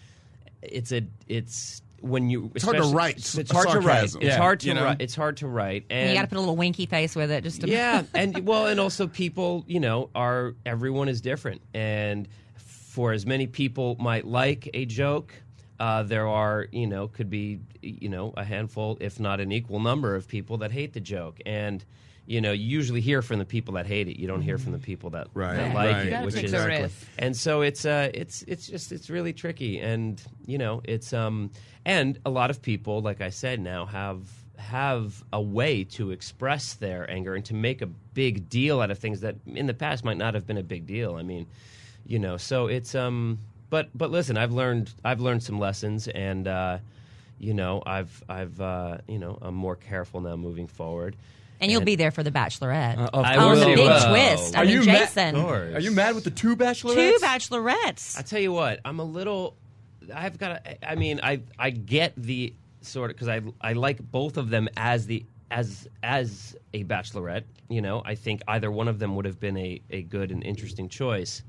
when you It's hard to write. It's hard to write. Sarcasm. It's hard to You know? write. It's hard to write, And you got to put a little winky face with it just to. yeah, and also people, everyone is different, and for as many people might like a joke, there are, could be, a handful, if not an equal number of people that hate the joke. And, you usually hear from the people that hate it. You don't hear from the people that like You gotta it, which take is the risk. And so it's really tricky. And, it's and a lot of people, like I said, now have a way to express their anger and to make a big deal out of things that in the past might not have been a big deal. I mean, so it's but listen, I've learned some lessons, and I'm more careful now moving forward. And you'll be there for the Bachelorette. I Oh, will. the big twist. I mean, Jason. Are you mad with the 2 Bachelorettes? 2 Bachelorettes. I tell you what, I'm a little. I get the sort of, because I like both of them as a Bachelorette. I think either one of them would have been a good and interesting choice.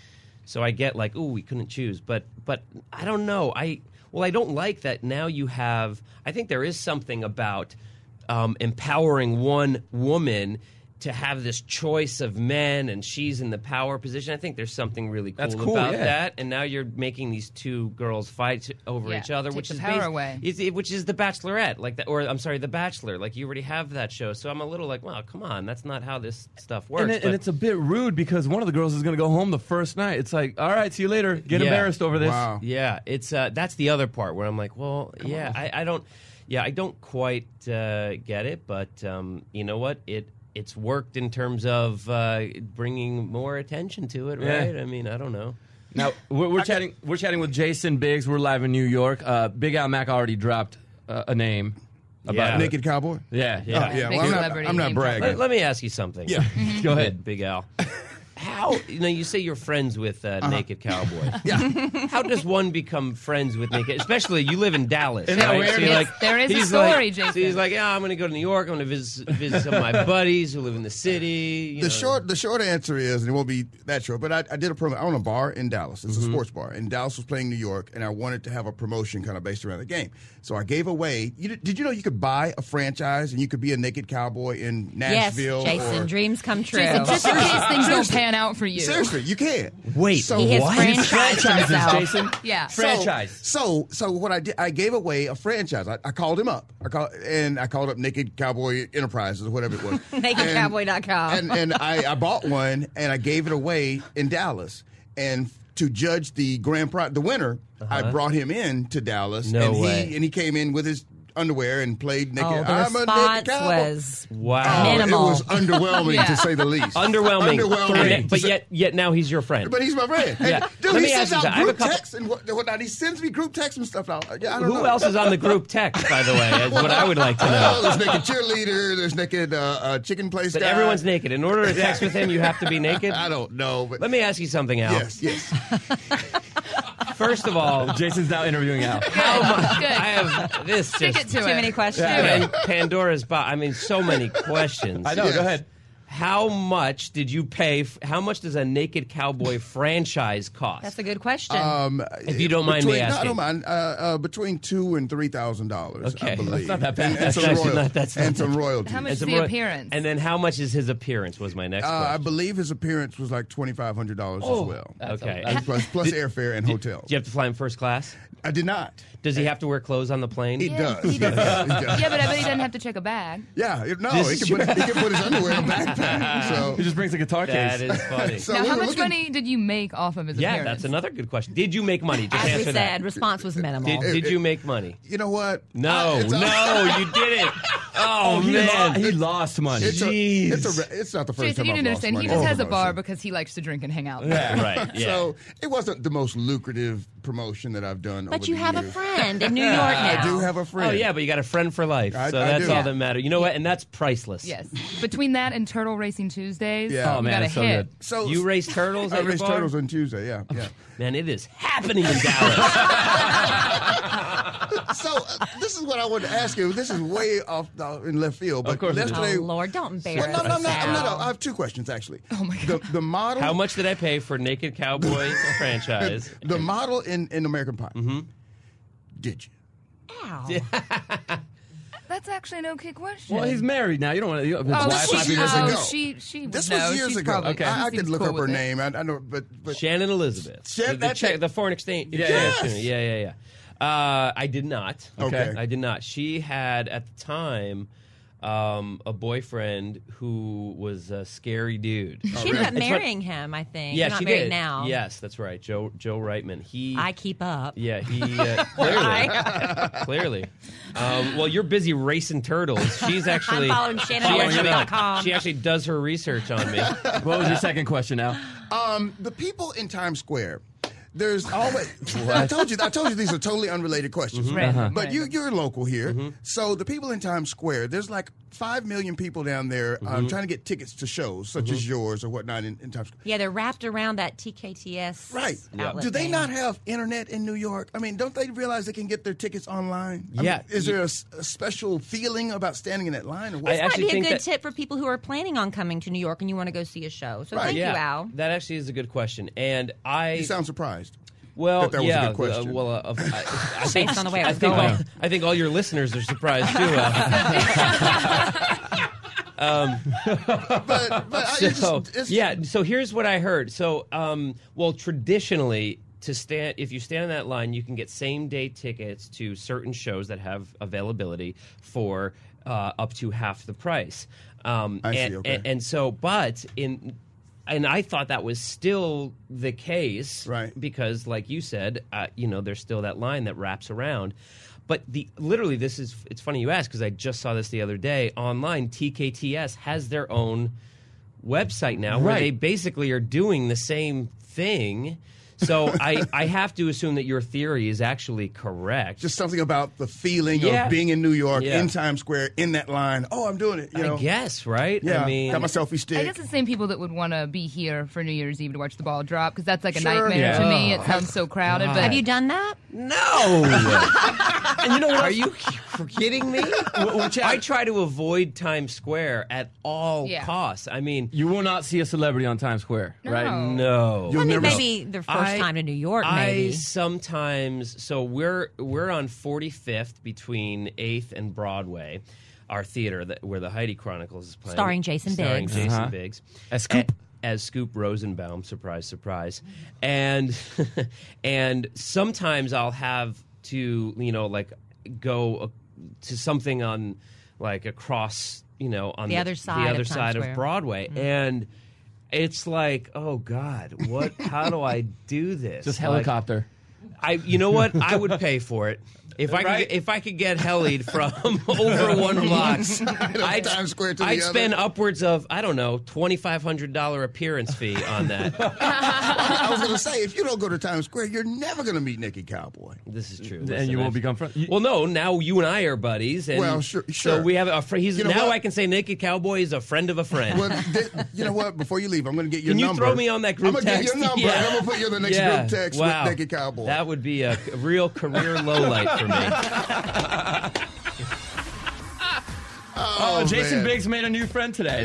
So I get like, ooh, we couldn't choose, but I don't know. I don't like that now you have. I think there is something about empowering one woman to have this choice of men, and she's in the power position. I think there's something really cool about that. And now you're making these 2 girls fight over each other, which is the power away. Which is the Bachelorette, like that, or I'm sorry, the Bachelor. Like you already have that show, so I'm a little like, well, come on, that's not how this stuff works. And it's a bit rude because one of the girls is going to go home the first night. It's like, all right, see you later. Get embarrassed over this. Wow. Yeah, it's that's the other part where I'm like, well, I don't. Yeah, I don't quite get it, but you know what? It's worked in terms of bringing more attention to it, right? Yeah. I mean, I don't know. Now we're chatting with Jason Biggs. We're live in New York. Big Al Mac already dropped a name about Naked Cowboy. Yeah. Well, I'm not bragging. Let me ask you something. Yeah, go ahead, Big Al. How you say you're friends with Naked Cowboy? Yeah. How does one become friends with Naked? Especially you live in Dallas. Isn't that right? weird? So you're There is a he's story, like, Jason. So he's like, I'm going to go to New York. I'm going to visit some of my buddies who live in the city. The short answer is, and it won't be that short, but I did a promo. I own a bar in Dallas. It's a sports bar, and Dallas was playing New York, and I wanted to have a promotion kind of based around the game. So I gave away. Did you know you could buy a franchise and you could be a Naked Cowboy in Nashville? Yes, Jason, dreams come true. Jason, just in case things don't pan out for you. Seriously, you can. Wait, so he has what? franchised himself. Jason. Yeah. Franchise. So what I did, I gave away a franchise. I called him up. I called up Naked Cowboy Enterprises or whatever it was. NakedCowboy.com. And I bought one and I gave it away in Dallas. And to judge the grand prize, the winner, I brought him in to Dallas. No way. And he came in with his underwear and played naked. Oh, the I'm a naked response cowboy. was Wow. minimal. It was underwhelming to say the least. Underwhelming. But yet now he's your friend. But he's my friend. Yeah. And, dude, Let he me sends ask you out something. I have a group couple- texts and whatnot. He sends me group texts and stuff out. Yeah, I don't know. Who else is on the group text, by the way? Is what I would like to know. There's naked cheerleader. There's naked chicken place But guy. everyone's naked. In order to text with him, you have to be naked? I don't know. But Let me ask you something, Al. yes. First of all, Jason's now interviewing Al. how much? Good. I have this Stick just it to Too it. many questions. and Pandora's box. I mean, so many questions. I know. Yes. Go ahead. How much did you pay? How much does a Naked Cowboy franchise cost? That's a good question. If you don't mind me No, I asking. don't mind. Between $2,000 and $3,000. Okay. I believe. That's not that bad. And That's some actually royalties. not- that's not and some that- royalties. How much is And the some- appearance? And then how much is his appearance? Was my next I question. believe his appearance was like $2,500 as well. Okay. Plus airfare and hotel. Do you have to fly him first class? I did not. Does he have to wear clothes on the plane? He does. he does. He does. Yeah, but I bet he doesn't have to check a bag. Yeah, no, This he can put his underwear in a backpack. So, He just brings a guitar case. That is funny. so Now, we how were much looking- money did you make off of his Yeah, appearance? that's another good question. Did you make money? Just As we answer said, that. response was minimal. Did you make money? You know what? No, It's a- no, you didn't. Oh, man. He lost money. It's not the first Jason, time you I've didn't lost understand. He money. just has a bar Promotion. because he likes to drink and hang out. Right, yeah. So it wasn't the most lucrative promotion that I've done. But over you the have a years. friend in New York now. I do have a friend. Oh, yeah, but you got a friend for life. I so that's do. all Yeah. that matters. You know what? And that's priceless. Yes. Between that and Turtle Racing Tuesdays, Yeah. Oh, you man, got a it's so hit. good. So You race turtles I at your raced bar? turtles on Tuesday. Yeah. Man, it is happening in Dallas. So this is what I wanted to ask you. This is way off in left field, but Of course it is. yesterday. Oh, Lord, don't embarrass Well, no, us, Al. I have two questions actually. Oh, my God. The model. How much did I pay for Naked Cowboy franchise? The model in American Pie. Mm-hmm. Did you? Ow. That's actually an okay question. Well, he's married now. You don't want to. His Oh, wife was happy years to- ago. she This would know. was years She's ago. probably- Okay. I she could seems look cool up her with it. name. I know, but Shannon Elizabeth. Shan- the that's it. foreign exchange. Yes. Yeah. I did not. Okay. I did not. She had, at the time, a boyfriend who was a scary dude. She ended up marrying him, I think. Yeah, They're not she married did. now. Yes, that's right. Joe Reitman. I keep up. Yeah, he clearly. Well, you're busy racing turtles. She's actually. I'm following ShannonYork.com. She actually does her research on me. What was your second question now? The people in Times Square. There's always. I told you these are totally unrelated questions. Mm-hmm. Right. Uh-huh. But you're local here, so the people in Times Square. There's like 5 million people down there trying to get tickets to shows such as yours or whatnot in Times Square. Yeah, they're wrapped around that TKTS. Right. outlet Do they thing. not have internet in New York? I mean, don't they realize they can get their tickets online? I Yeah. mean, is there a special feeling about standing in that line? Or what? This might be a good tip for people who are planning on coming to New York and you want to go see a show. So thank you, Al. That actually is a good question, and You sound surprised. Well, that was yeah. a good question. I think, Based on the way it was think going. I think all your listeners are surprised too. So here's what I heard. So, traditionally, if you stand in that line, you can get same-day tickets to certain shows that have availability for up to half the price. I see. Okay. And I thought that was still the case, right? Because, like you said, there's still that line that wraps around. But it's funny you ask because I just saw this the other day online. TKTS has their own website now where they basically are doing the same thing. So I have to assume that your theory is actually correct. Just something about the feeling of being in New York, in Times Square, in that line. Oh, I'm doing it. I guess, right? Yeah, I mean, got my selfie stick. I guess the same people that would want to be here for New Year's Eve to watch the ball drop, because that's like a Sure. nightmare to me. It sounds so crowded. But Have you done that? No. And you know what? Are you kidding me? I try to avoid Times Square at all costs. I mean, you will not see a celebrity on Times Square, right? No. I mean, maybe their first time to New York, maybe. I sometimes. So we're on 45th between 8th and Broadway, our theater where the Heidi Chronicles is playing, starring Jason Biggs as Scoop. As Scoop Rosenbaum, surprise, surprise, and sometimes I'll have to go to something on across on the other side of Broadway, and it's like, oh God, how do I do this? Just helicopter. You know what? I would pay for it. If I could get helied from over 1 block, I'd spend upwards of $2,500 appearance fee on that. I was going to say, if you don't go to Times Square, you're never going to meet Nikki Cowboy. This is true. And you won't become friends. Well, no. Now you and I are buddies. And well, sure. So we have a friend. I can say Nikki Cowboy is a friend of a friend. Well, you know what? Before you leave, I'm going to get your number. number. Can you throw me on that group text? I'm going to get your number. Yeah. And I'm going to put you in the next group text with Nikki Cowboy. That would be a real career lowlight for me. Jason Biggs made a new friend today.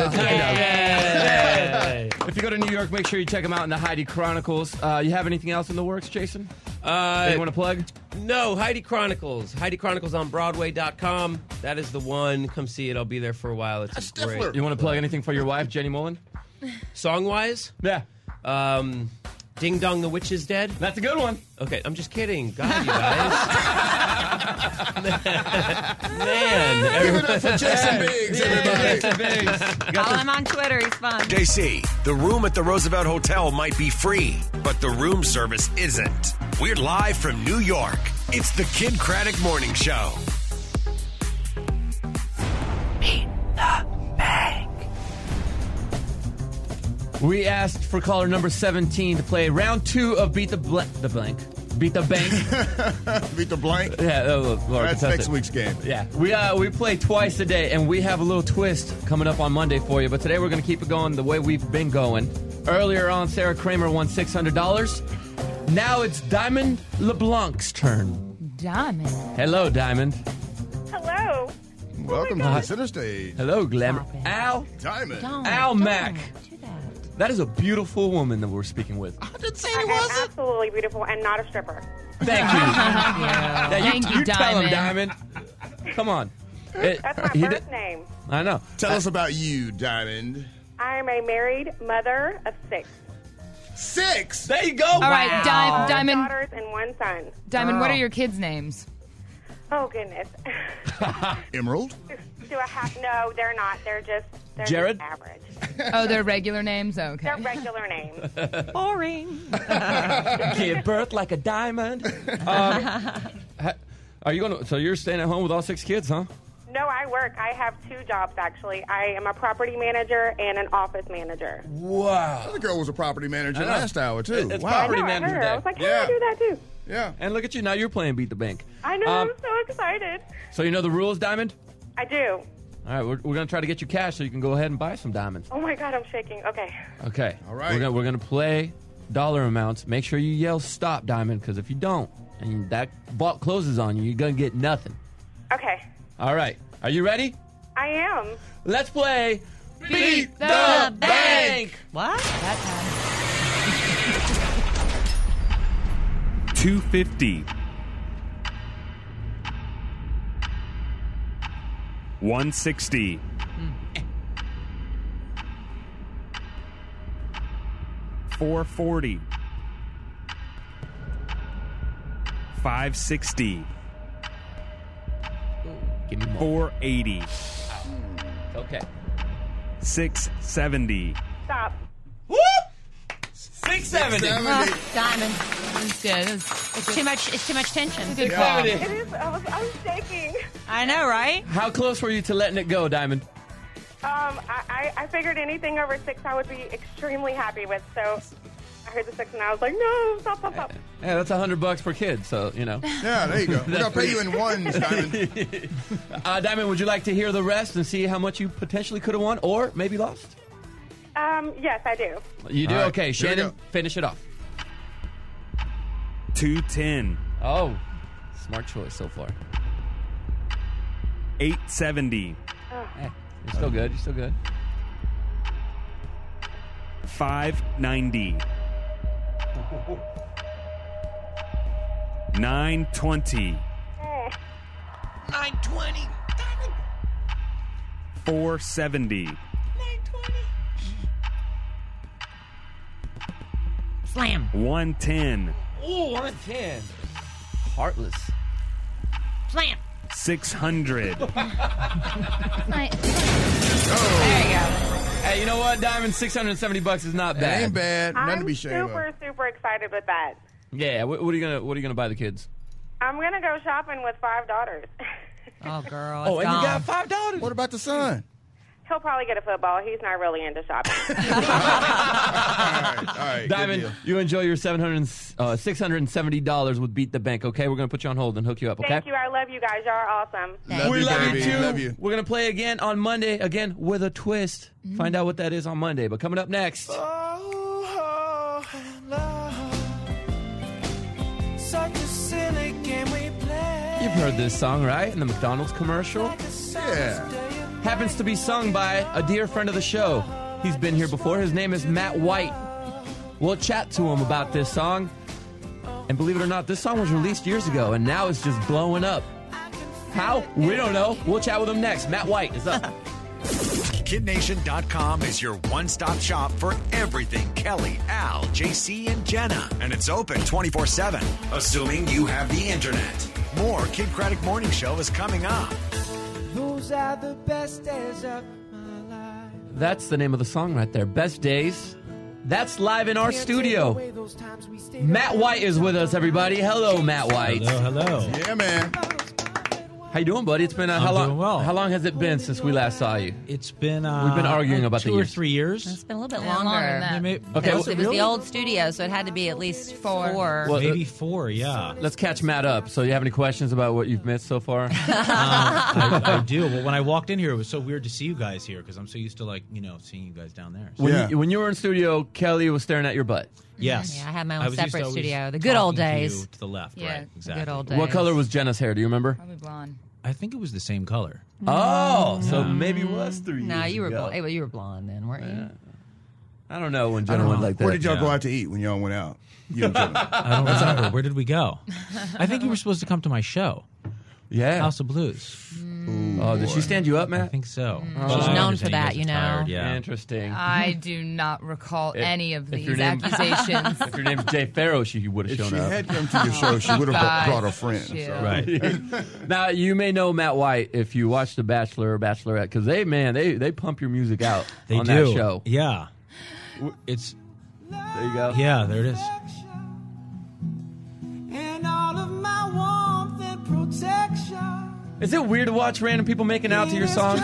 If you go to New York, make sure you check him out in the Heidi Chronicles. You have anything else in the works, Jason? You want to plug? No, Heidi Chronicles. Heidi Chronicles on Broadway.com. That is the one. Come see it. I'll be there for a while. It's great. You want to plug anything for your wife, Jenny Mullen? Song-wise? Yeah. Ding Dong the Witch is Dead? That's a good one. Okay, I'm just kidding. God, you guys. Man. Give it up for Jason Biggs, everybody. Jason Biggs. Follow him on Twitter. He's fun. JC, the room at the Roosevelt Hotel might be free, but the room service isn't. We're live from New York. It's the Kid Craddock Morning Show. Meet the Bank. We asked for caller number 17 to play round 2 of Beat the Bank. Beat the blank? Yeah, that's next week's game. Yeah. We play twice a day, and we have a little twist coming up on Monday for you. But today we're going to keep it going the way we've been going. Earlier on, Sarah Kramer won $600. Now it's Diamond LeBlanc's turn. Diamond. Hello, Diamond. Hello. Welcome to the center stage. Hello, Glamour. Al. Diamond. Al Mack. That is a beautiful woman that we're speaking with. I didn't say I am absolutely beautiful and not a stripper. Thank you. Thank you, tell him, Diamond. Come on. That's my first name. I know. Tell us about you, Diamond. I am a married mother of 6. 6? There you go. All right, Diamond. Daughters and 1 son. Diamond, what are your kids' names? Oh, goodness. Emerald? Do I have? No, they're not. They're Jared? just average. Oh, they're regular names? Okay. They're regular names. Boring. Give birth like a diamond. Are you going to? So you're staying at home with all 6 kids, huh? No, I work. I have 2 jobs, actually. I am a property manager and an office manager. Wow. The girl was a property manager last hour, too. It's wow. property I manager heard her. I day. was like, hey, I do that, too. Yeah. And look at you now. You're playing Beat the Bank. I know. I'm so excited. So you know the rules, Diamond? I do. All right, we're going to try to get you cash so you can go ahead and buy some diamonds. Oh, my God, I'm shaking. Okay. Okay. All right. We're gonna play dollar amounts. Make sure you yell stop, Diamond, because if you don't and that vault closes on you, you're going to get nothing. Okay. All right. Are you ready? I am. Let's play Beat the Bank. What? That time. $250. 160. 440. 560. Give me more. 480. Okay. 670. Stop. Whoop! 670. Diamond. That's good. It's too much. It's too much tension. Good call. It is. I'm shaking. I know, right? How close were you to letting it go, Diamond? I figured anything over 6 I would be extremely happy with. So I heard the 6 and I was like, no, stop. Yeah, that's $100 per kid, so, you know. Yeah, there you go. We're going to pay you in ones, Diamond. Diamond, would you like to hear the rest and see how much you potentially could have won or maybe lost? Yes, I do. You do? All right, Okay, here we Shannon, go. finish it off. 210. Oh, smart choice so far. 870. Hey, you're still good. You're still good. 590. 920. 920. 470. Slam. 110. Ooh, 110. Heartless. Slam. 600. There you go. Hey, you know what, Diamond? $670 is not That bad. ain't bad. Nothing to I'm be ashamed of. super excited with that. Yeah. What are you gonna buy the kids? I'm gonna go shopping with 5 daughters. Oh, girl. Oh, it's and you gone. got $5. What about the son? He'll probably get a football. He's not really into shopping. All right. Diamond, good deal. you enjoy your $670 with Beat the Bank. Okay, we're gonna put you on hold and hook you up. Okay. Thank you. I love you guys. Y'all are awesome. Love We you, love baby. you too. Love you. We're gonna play again on Monday, again with a twist. Find out what that is on Monday. But coming up next, you've heard this song, right? In the McDonald's commercial. Yeah. Happens to be sung by a dear friend of the show. He's been here before. His name is Matt White. We'll chat to him about this song. And believe it or not, this song was released years ago, and now it's just blowing up. How? We don't know. We'll chat with him next. Matt White is up. KidNation.com is your one-stop shop for everything Kelly, Al, JC, and Jenna. And it's open 24/7, assuming you have the internet. More Kid Craddock Morning Show is coming up. Those are the best days of my life. That's the name of the song right there. Best Days. That's live in our studio. Matt White is with us, everybody. Hello, Matt White. Hello. Yeah, man. How you doing, buddy? It's been how long? doing well. How long has it been since we last saw you? It's been We've been arguing about the 2 or years. 3 years. It's been a little bit Yeah, longer. longer than that. Okay, It was really? the old studio, so it had to be at least 4. Well, Maybe 4, yeah. Let's catch Matt up. So, you have any questions about what you've missed so far? I do. Well, when I walked in here, it was so weird to see you guys here because I'm so used to seeing you guys down there. So- When you were in studio, Kelly was staring at your butt. Yes. Yeah, I had my own was used to separate always studio. The good old talking to days. you to the left, Yeah, right? Exactly. Good old days. What color was Jenna's hair? Do you remember? Probably blonde. I think it was the same color. Oh, so maybe it was 3 No, years you were ago. well, you were blonde then, weren't you? I don't know when Jenna went like that. Where did y'all go Yeah. out to eat when y'all went out? You and Jenna. I don't remember. Where did we go? I think you were supposed to come to my show. Yeah. House of Blues. Oh, did she stand you up, Matt? I think so. She's known for that, you know. Tired, yeah. Interesting. I do not recall any of these your name- accusations. If your name's Jay Farrow, she would have If shown she up. had come to your show, she would have God, brought a friend. chill. So. Right. Now you may know Matt White if you watch The Bachelor or Bachelorette because they pump your music out They on do. that show. Yeah. It's There you go. yeah, there it is. And all of my warmth and protection. Is it weird to watch random people making out to your songs?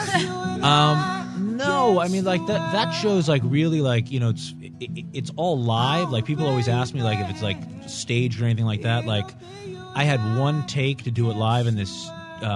No, I mean like that show's like really like, you know, it's all live. Like people always ask me like if it's like staged or anything like that. Like I had one take to do it live in this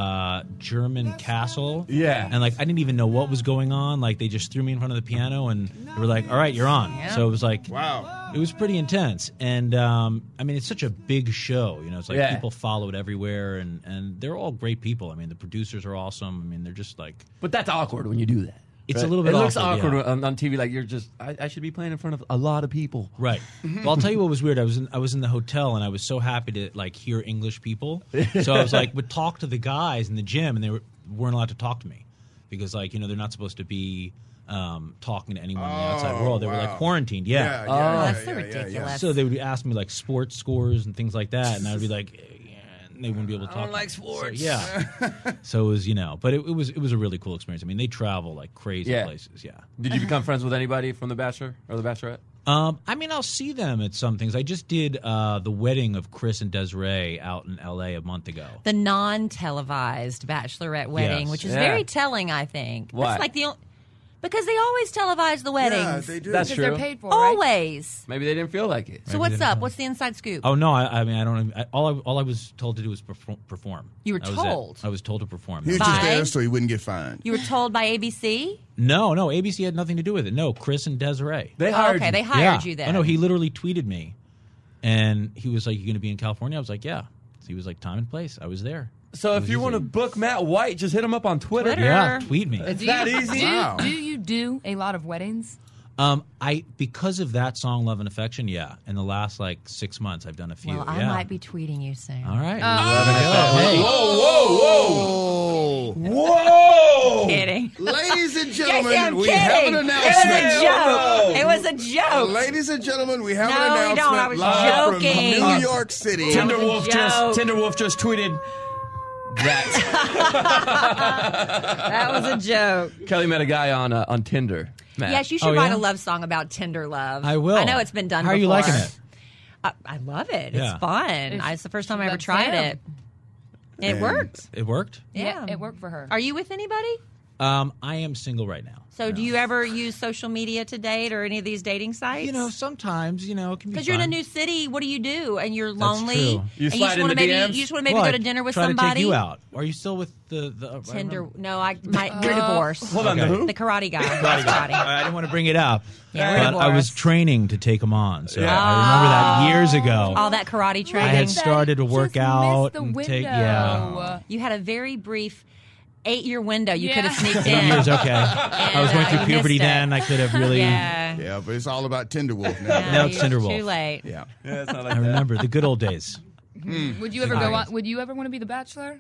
German castle. Yeah. And like I didn't even know what was going on. Like they just threw me in front of the piano and they were like, "All right, you're on." Yeah. So it was like Wow. it was pretty intense. And I mean it's such a big show, you know, it's like Yeah. people follow it everywhere and they're all great people. I mean the producers are awesome. I mean they're just like But that's awkward when you do that. It's right? a little bit It looks awkward, awkward on TV. Like you're just. I should be playing in front of a lot of people. Right. Well, I'll tell you what was weird. I was in the hotel and I was so happy to like hear English people. So I was like would talk to the guys in the gym and they weren't allowed to talk to me because like, you know, they're not supposed to be talking to anyone in the outside world. They were like quarantined. Yeah. That's so ridiculous. So they would ask me like sports scores and things like that and I would be like they wouldn't be able to talk. I don't like sports. So, yeah. So it was, you know, but it was a really cool experience. I mean, they travel like crazy places. Yeah. Did you become friends with anybody from The Bachelor or The Bachelorette? I mean, I'll see them at some things. I just did the wedding of Chris and Desiree out in L.A. a month ago. The non-televised bachelorette wedding, Yes. which is Yeah. very telling, I think. Why? That's like because they always televise the weddings. Yeah, they do. That's Because true. they're paid for, right? Always. Maybe they didn't feel like it. So what's up? What's the inside scoop? Oh no! I mean, I don't. All I was told to do was perform. You were That was it. told? I was told to perform. He was Bye. just there so he wouldn't get fined. You were told by ABC? No, ABC had nothing to do with it. No, Chris and Desiree. They Oh, hired okay, you. they hired you then. Oh no, he literally tweeted me, and he was like, "You going to be in California?" I was like, "Yeah." So he was like, "Time and place." I was there. So if you want to book Matt White, just hit him up on Twitter. Twitter. Yeah, tweet me. It's that easy. Wow. Do you do a lot of weddings? I because of that song, Love and Affection. Yeah, in the last like 6 months, I've done a few. Well, I yeah. might be tweeting you soon. All right. Whoa, whoa, whoa. Whoa! Kidding. Ladies and Casey, gentlemen, I'm we kidding. have an announcement. It was a joke. It was a joke. Ladies and gentlemen, we have No, an we announcement don't. I was live joking. from New York City. Tinder Wolf just tweeted that. That was a joke. Kelly met a guy on Tinder. Matt. Yes, you should Oh, write yeah? a love song about Tinder love. I will. I know it's been done How are before. you liking it? I love it. Yeah. It's fun. It's the first time I ever tried it. It worked. It worked. Yeah. It worked for her. Are you with anybody? I am single right now. So do you ever use social media to date or any of these dating sites? You know, sometimes, you know, it can be because you're in a fun. new city, what do you do? And you're That's lonely. true. You and you slide just wanna into maybe DMs? you just want to maybe Well, go I to dinner with try somebody. to take you out. Are you still with the I Tinder? remember- No, we're divorced. Hold on, Okay. who? The karate guy. I didn't want to bring it up, Yeah, we're but I was divorced. training to take him on. So Yeah. I remember that years ago. All that karate I training. had started to work Just out missed the and window. take yeah. You had a very brief 8-year window. You Yeah. could have sneaked 8 in. years, okay. I was going you through missed puberty it. then. I could have really. Yeah. Yeah, but it's all about Tinder Wolf now. Now it's you're Tinder Wolf. Too late. Yeah. Yeah, it's not I like that. remember the good old days. Would you ever go on? Would you ever want to be the Bachelor?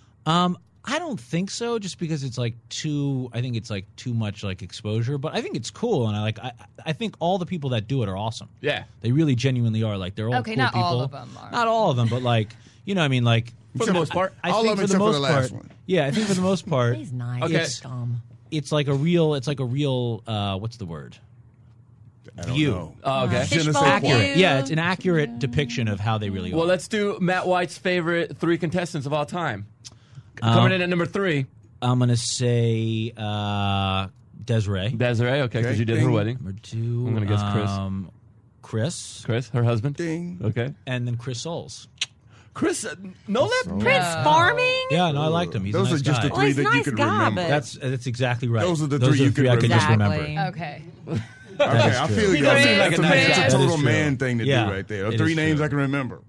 I don't think so, just because it's like too. I think it's like too much like exposure, but I think it's cool, and I think all the people that do it are awesome. Yeah. They really genuinely are. Like they're all Okay, cool not people. all of them are. Not all of them, but like you know, what I mean, like For the most part. I All think of them for the except for most the last part. one. Yeah, I think for the most part, He's nice. Okay. It's dumb. it's like a real. What's the word? I don't View. know. Oh, okay. Fishbowl Accurate. view. Yeah, it's an accurate depiction of how they really are. Well, let's do Matt White's favorite 3 contestants of all time. Coming in at number 3, I'm gonna say Desiree. Desiree. Okay, because Okay, you did her ding. wedding. Number 2. I'm gonna guess Chris. Chris. Chris, her husband. Ding. Okay. And then Chris Souls. Chris, no let Prince Farming? Yeah, no, I liked him. He's Those a nice are just guy. the Well, three he's that a you nice could guy, remember. but- That's exactly right. Those are the Those three are you the three could I could just remember. remember. Okay. Okay, I true. feel you. does seem like a nice guy. It's a That is total true. man thing to Yeah, do right there. it Three is names true. I can remember.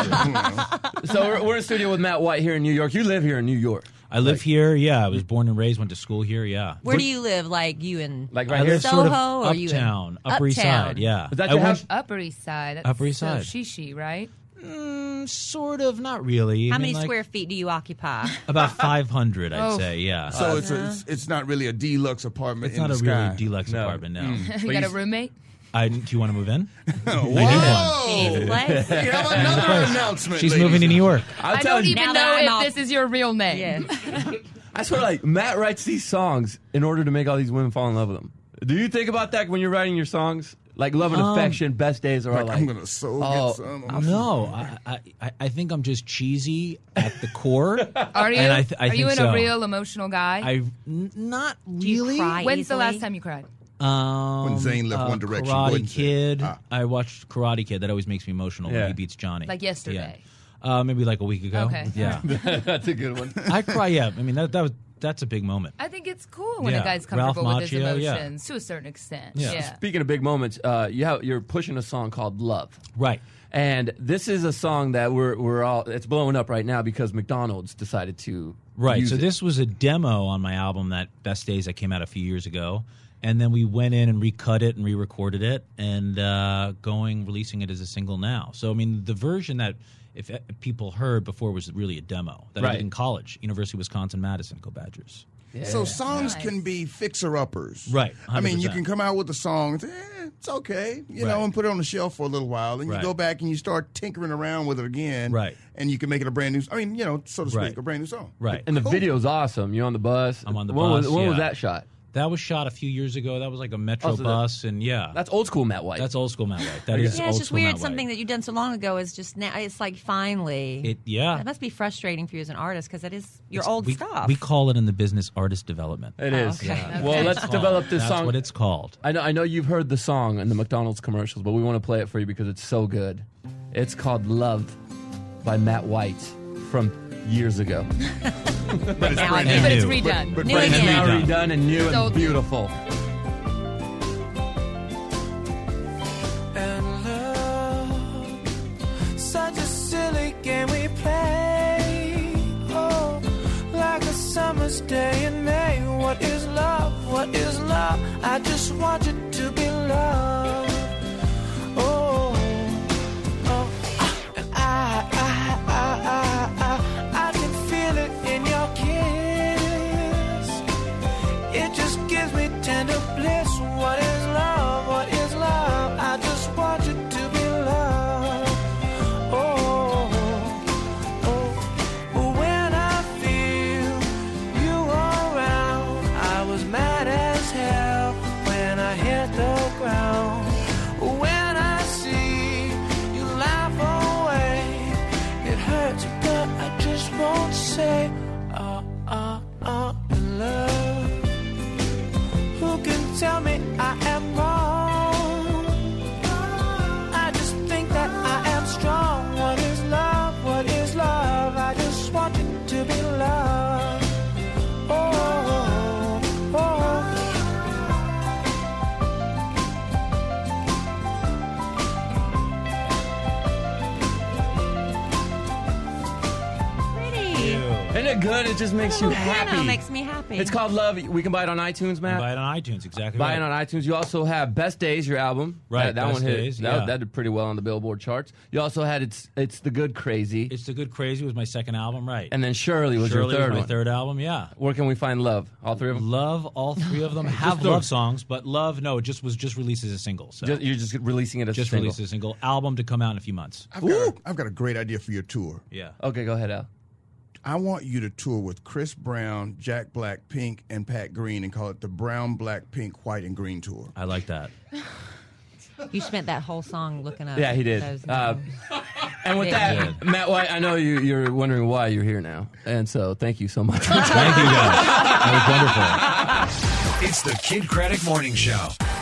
So we're in studio with Matt White here in New York. You live here in New York. I live here. Yeah, I was born and raised. Went to school here. Yeah. Where do you live? Like you in Like I right here. live sort of Soho, or are you in uptown, Upper East Uptown? Side. Yeah. Is that I your went- house? Upper East Side. That's Upper East so Side. shishi, right? Sort of, not really. How I many mean, like, square feet do you occupy? About 500, I'd say. Yeah. So it's not really a deluxe apartment. It's in not the a sky. really deluxe apartment. No. You got a roommate? Do you want to move in? Whoa! She needs a place. We have another announcement. She's ladies moving to and New York. I don't even Now know that I'm if off- this is your real name. Yeah. I swear, like, Matt writes these songs in order to make all these women fall in love with him. Do you think about that when you're writing your songs? Like Love and Affection, Best Days are all like, I'm gonna get some. No, I think I'm just cheesy at the core. Are you? And I Are you think a so. real emotional guy? Not Do you really. cry When's easily? the last time you cried? When Zayn left One Direction, Karate wouldn't say. Kid. I watched Karate Kid. That always makes me emotional Yeah. when he beats Johnny. Like yesterday. Yeah. Maybe like a week ago. Okay. Yeah. that's a good one. I cry. Yeah. I mean that's a big moment. I think it's cool when Yeah. a guy's Ralph comfortable with his Macchio, yeah. emotions to a certain extent. Yeah. Yeah. Speaking of big moments, you're pushing a song called Love. Right. And this is a song that we're all, it's blowing up right now because McDonald's decided to Right. use So it. this was a demo on my album, that Best Days, that came out a few years ago. And then we went in and recut it and re-recorded it and releasing it as a single now. So, I mean, the version that if people heard before was really a demo that I Right. did in college, University of Wisconsin-Madison, go Badgers. So songs Nice. can be fixer-uppers. Right, I mean, you 100%. can come out with a song, and say, it's okay, you know, Right. and put it on the shelf for a little while. And you Right. go back and you start tinkering around with it again. Right. And you can make it a brand new, I mean, you know, so to speak, Right. a brand new song. Right. And the video's awesome. You're on the bus. I'm on the when bus, when was yeah. that shot? That was shot a few years ago. That was like a Metro Oh, so bus, and yeah. That's old school Matt White. That's old school Matt White. That is Yeah, old it's just school weird. Matt White. Something that you've done so long ago is just now. It's like finally. Yeah. That must be frustrating for you as an artist because that is your It's- old we, stuff. We call it in the business artist development. It is. okay. Yeah. Well, let's It's develop called. this That's song. what it's called. I know you've heard the song in the McDonald's commercials, but we want to play it for you because it's so good. It's called Love by Matt White from years ago. But it's Now brand I new. do. But it's redone. But New brand again. Now Redone. redone and new So- and beautiful. And love, such a silly game we play. Oh, like a summer's day in May. What is love? What is love? I just want you to be loved. Oh, oh, and I can feel it in your kiss. It just gives me tender bliss. What is love? What is love? I just want you to be loved. Oh, oh. When I feel you around, I was mad as hell when I hit the ground. When I see you laugh away, it hurts, but I just won't say, in love. Who can tell me I am wrong? I just think that I am strong. What is love? What is love? I just want you to be loved. Oh, oh. Pretty. Isn't it good? It just makes you happy. It makes me happy. It's called Love. We can buy it on iTunes, Matt. Buy it on iTunes, exactly. Buy it right. on iTunes. You also have Best Days, your album. Right, That Best one hit. Days, that, yeah. that did pretty well on the Billboard charts. You also had It's the Good Crazy. It's the Good Crazy was my second album, right? And then Shirley was Shirley your third was my one. third album, yeah. Where can we find Love? All three of them? Love, all three of them have the- love songs, but Love, no, it just was just released as a single. So You're just releasing it as just a single. released as a single. Album to come out in a few months. I've got a great idea for your tour. Yeah. Okay, go ahead, Al. I want you to tour with Chris Brown, Jack Black, Pink, and Pat Green and call it the Brown, Black, Pink, White, and Green Tour. I like that. You spent that whole song looking up. Yeah, he did. those And with Yeah. that, Matt White, I know you're wondering why you're here now. And so thank you so much. Thank you, guys. That was wonderful. It's the Kid Craddock Morning Show.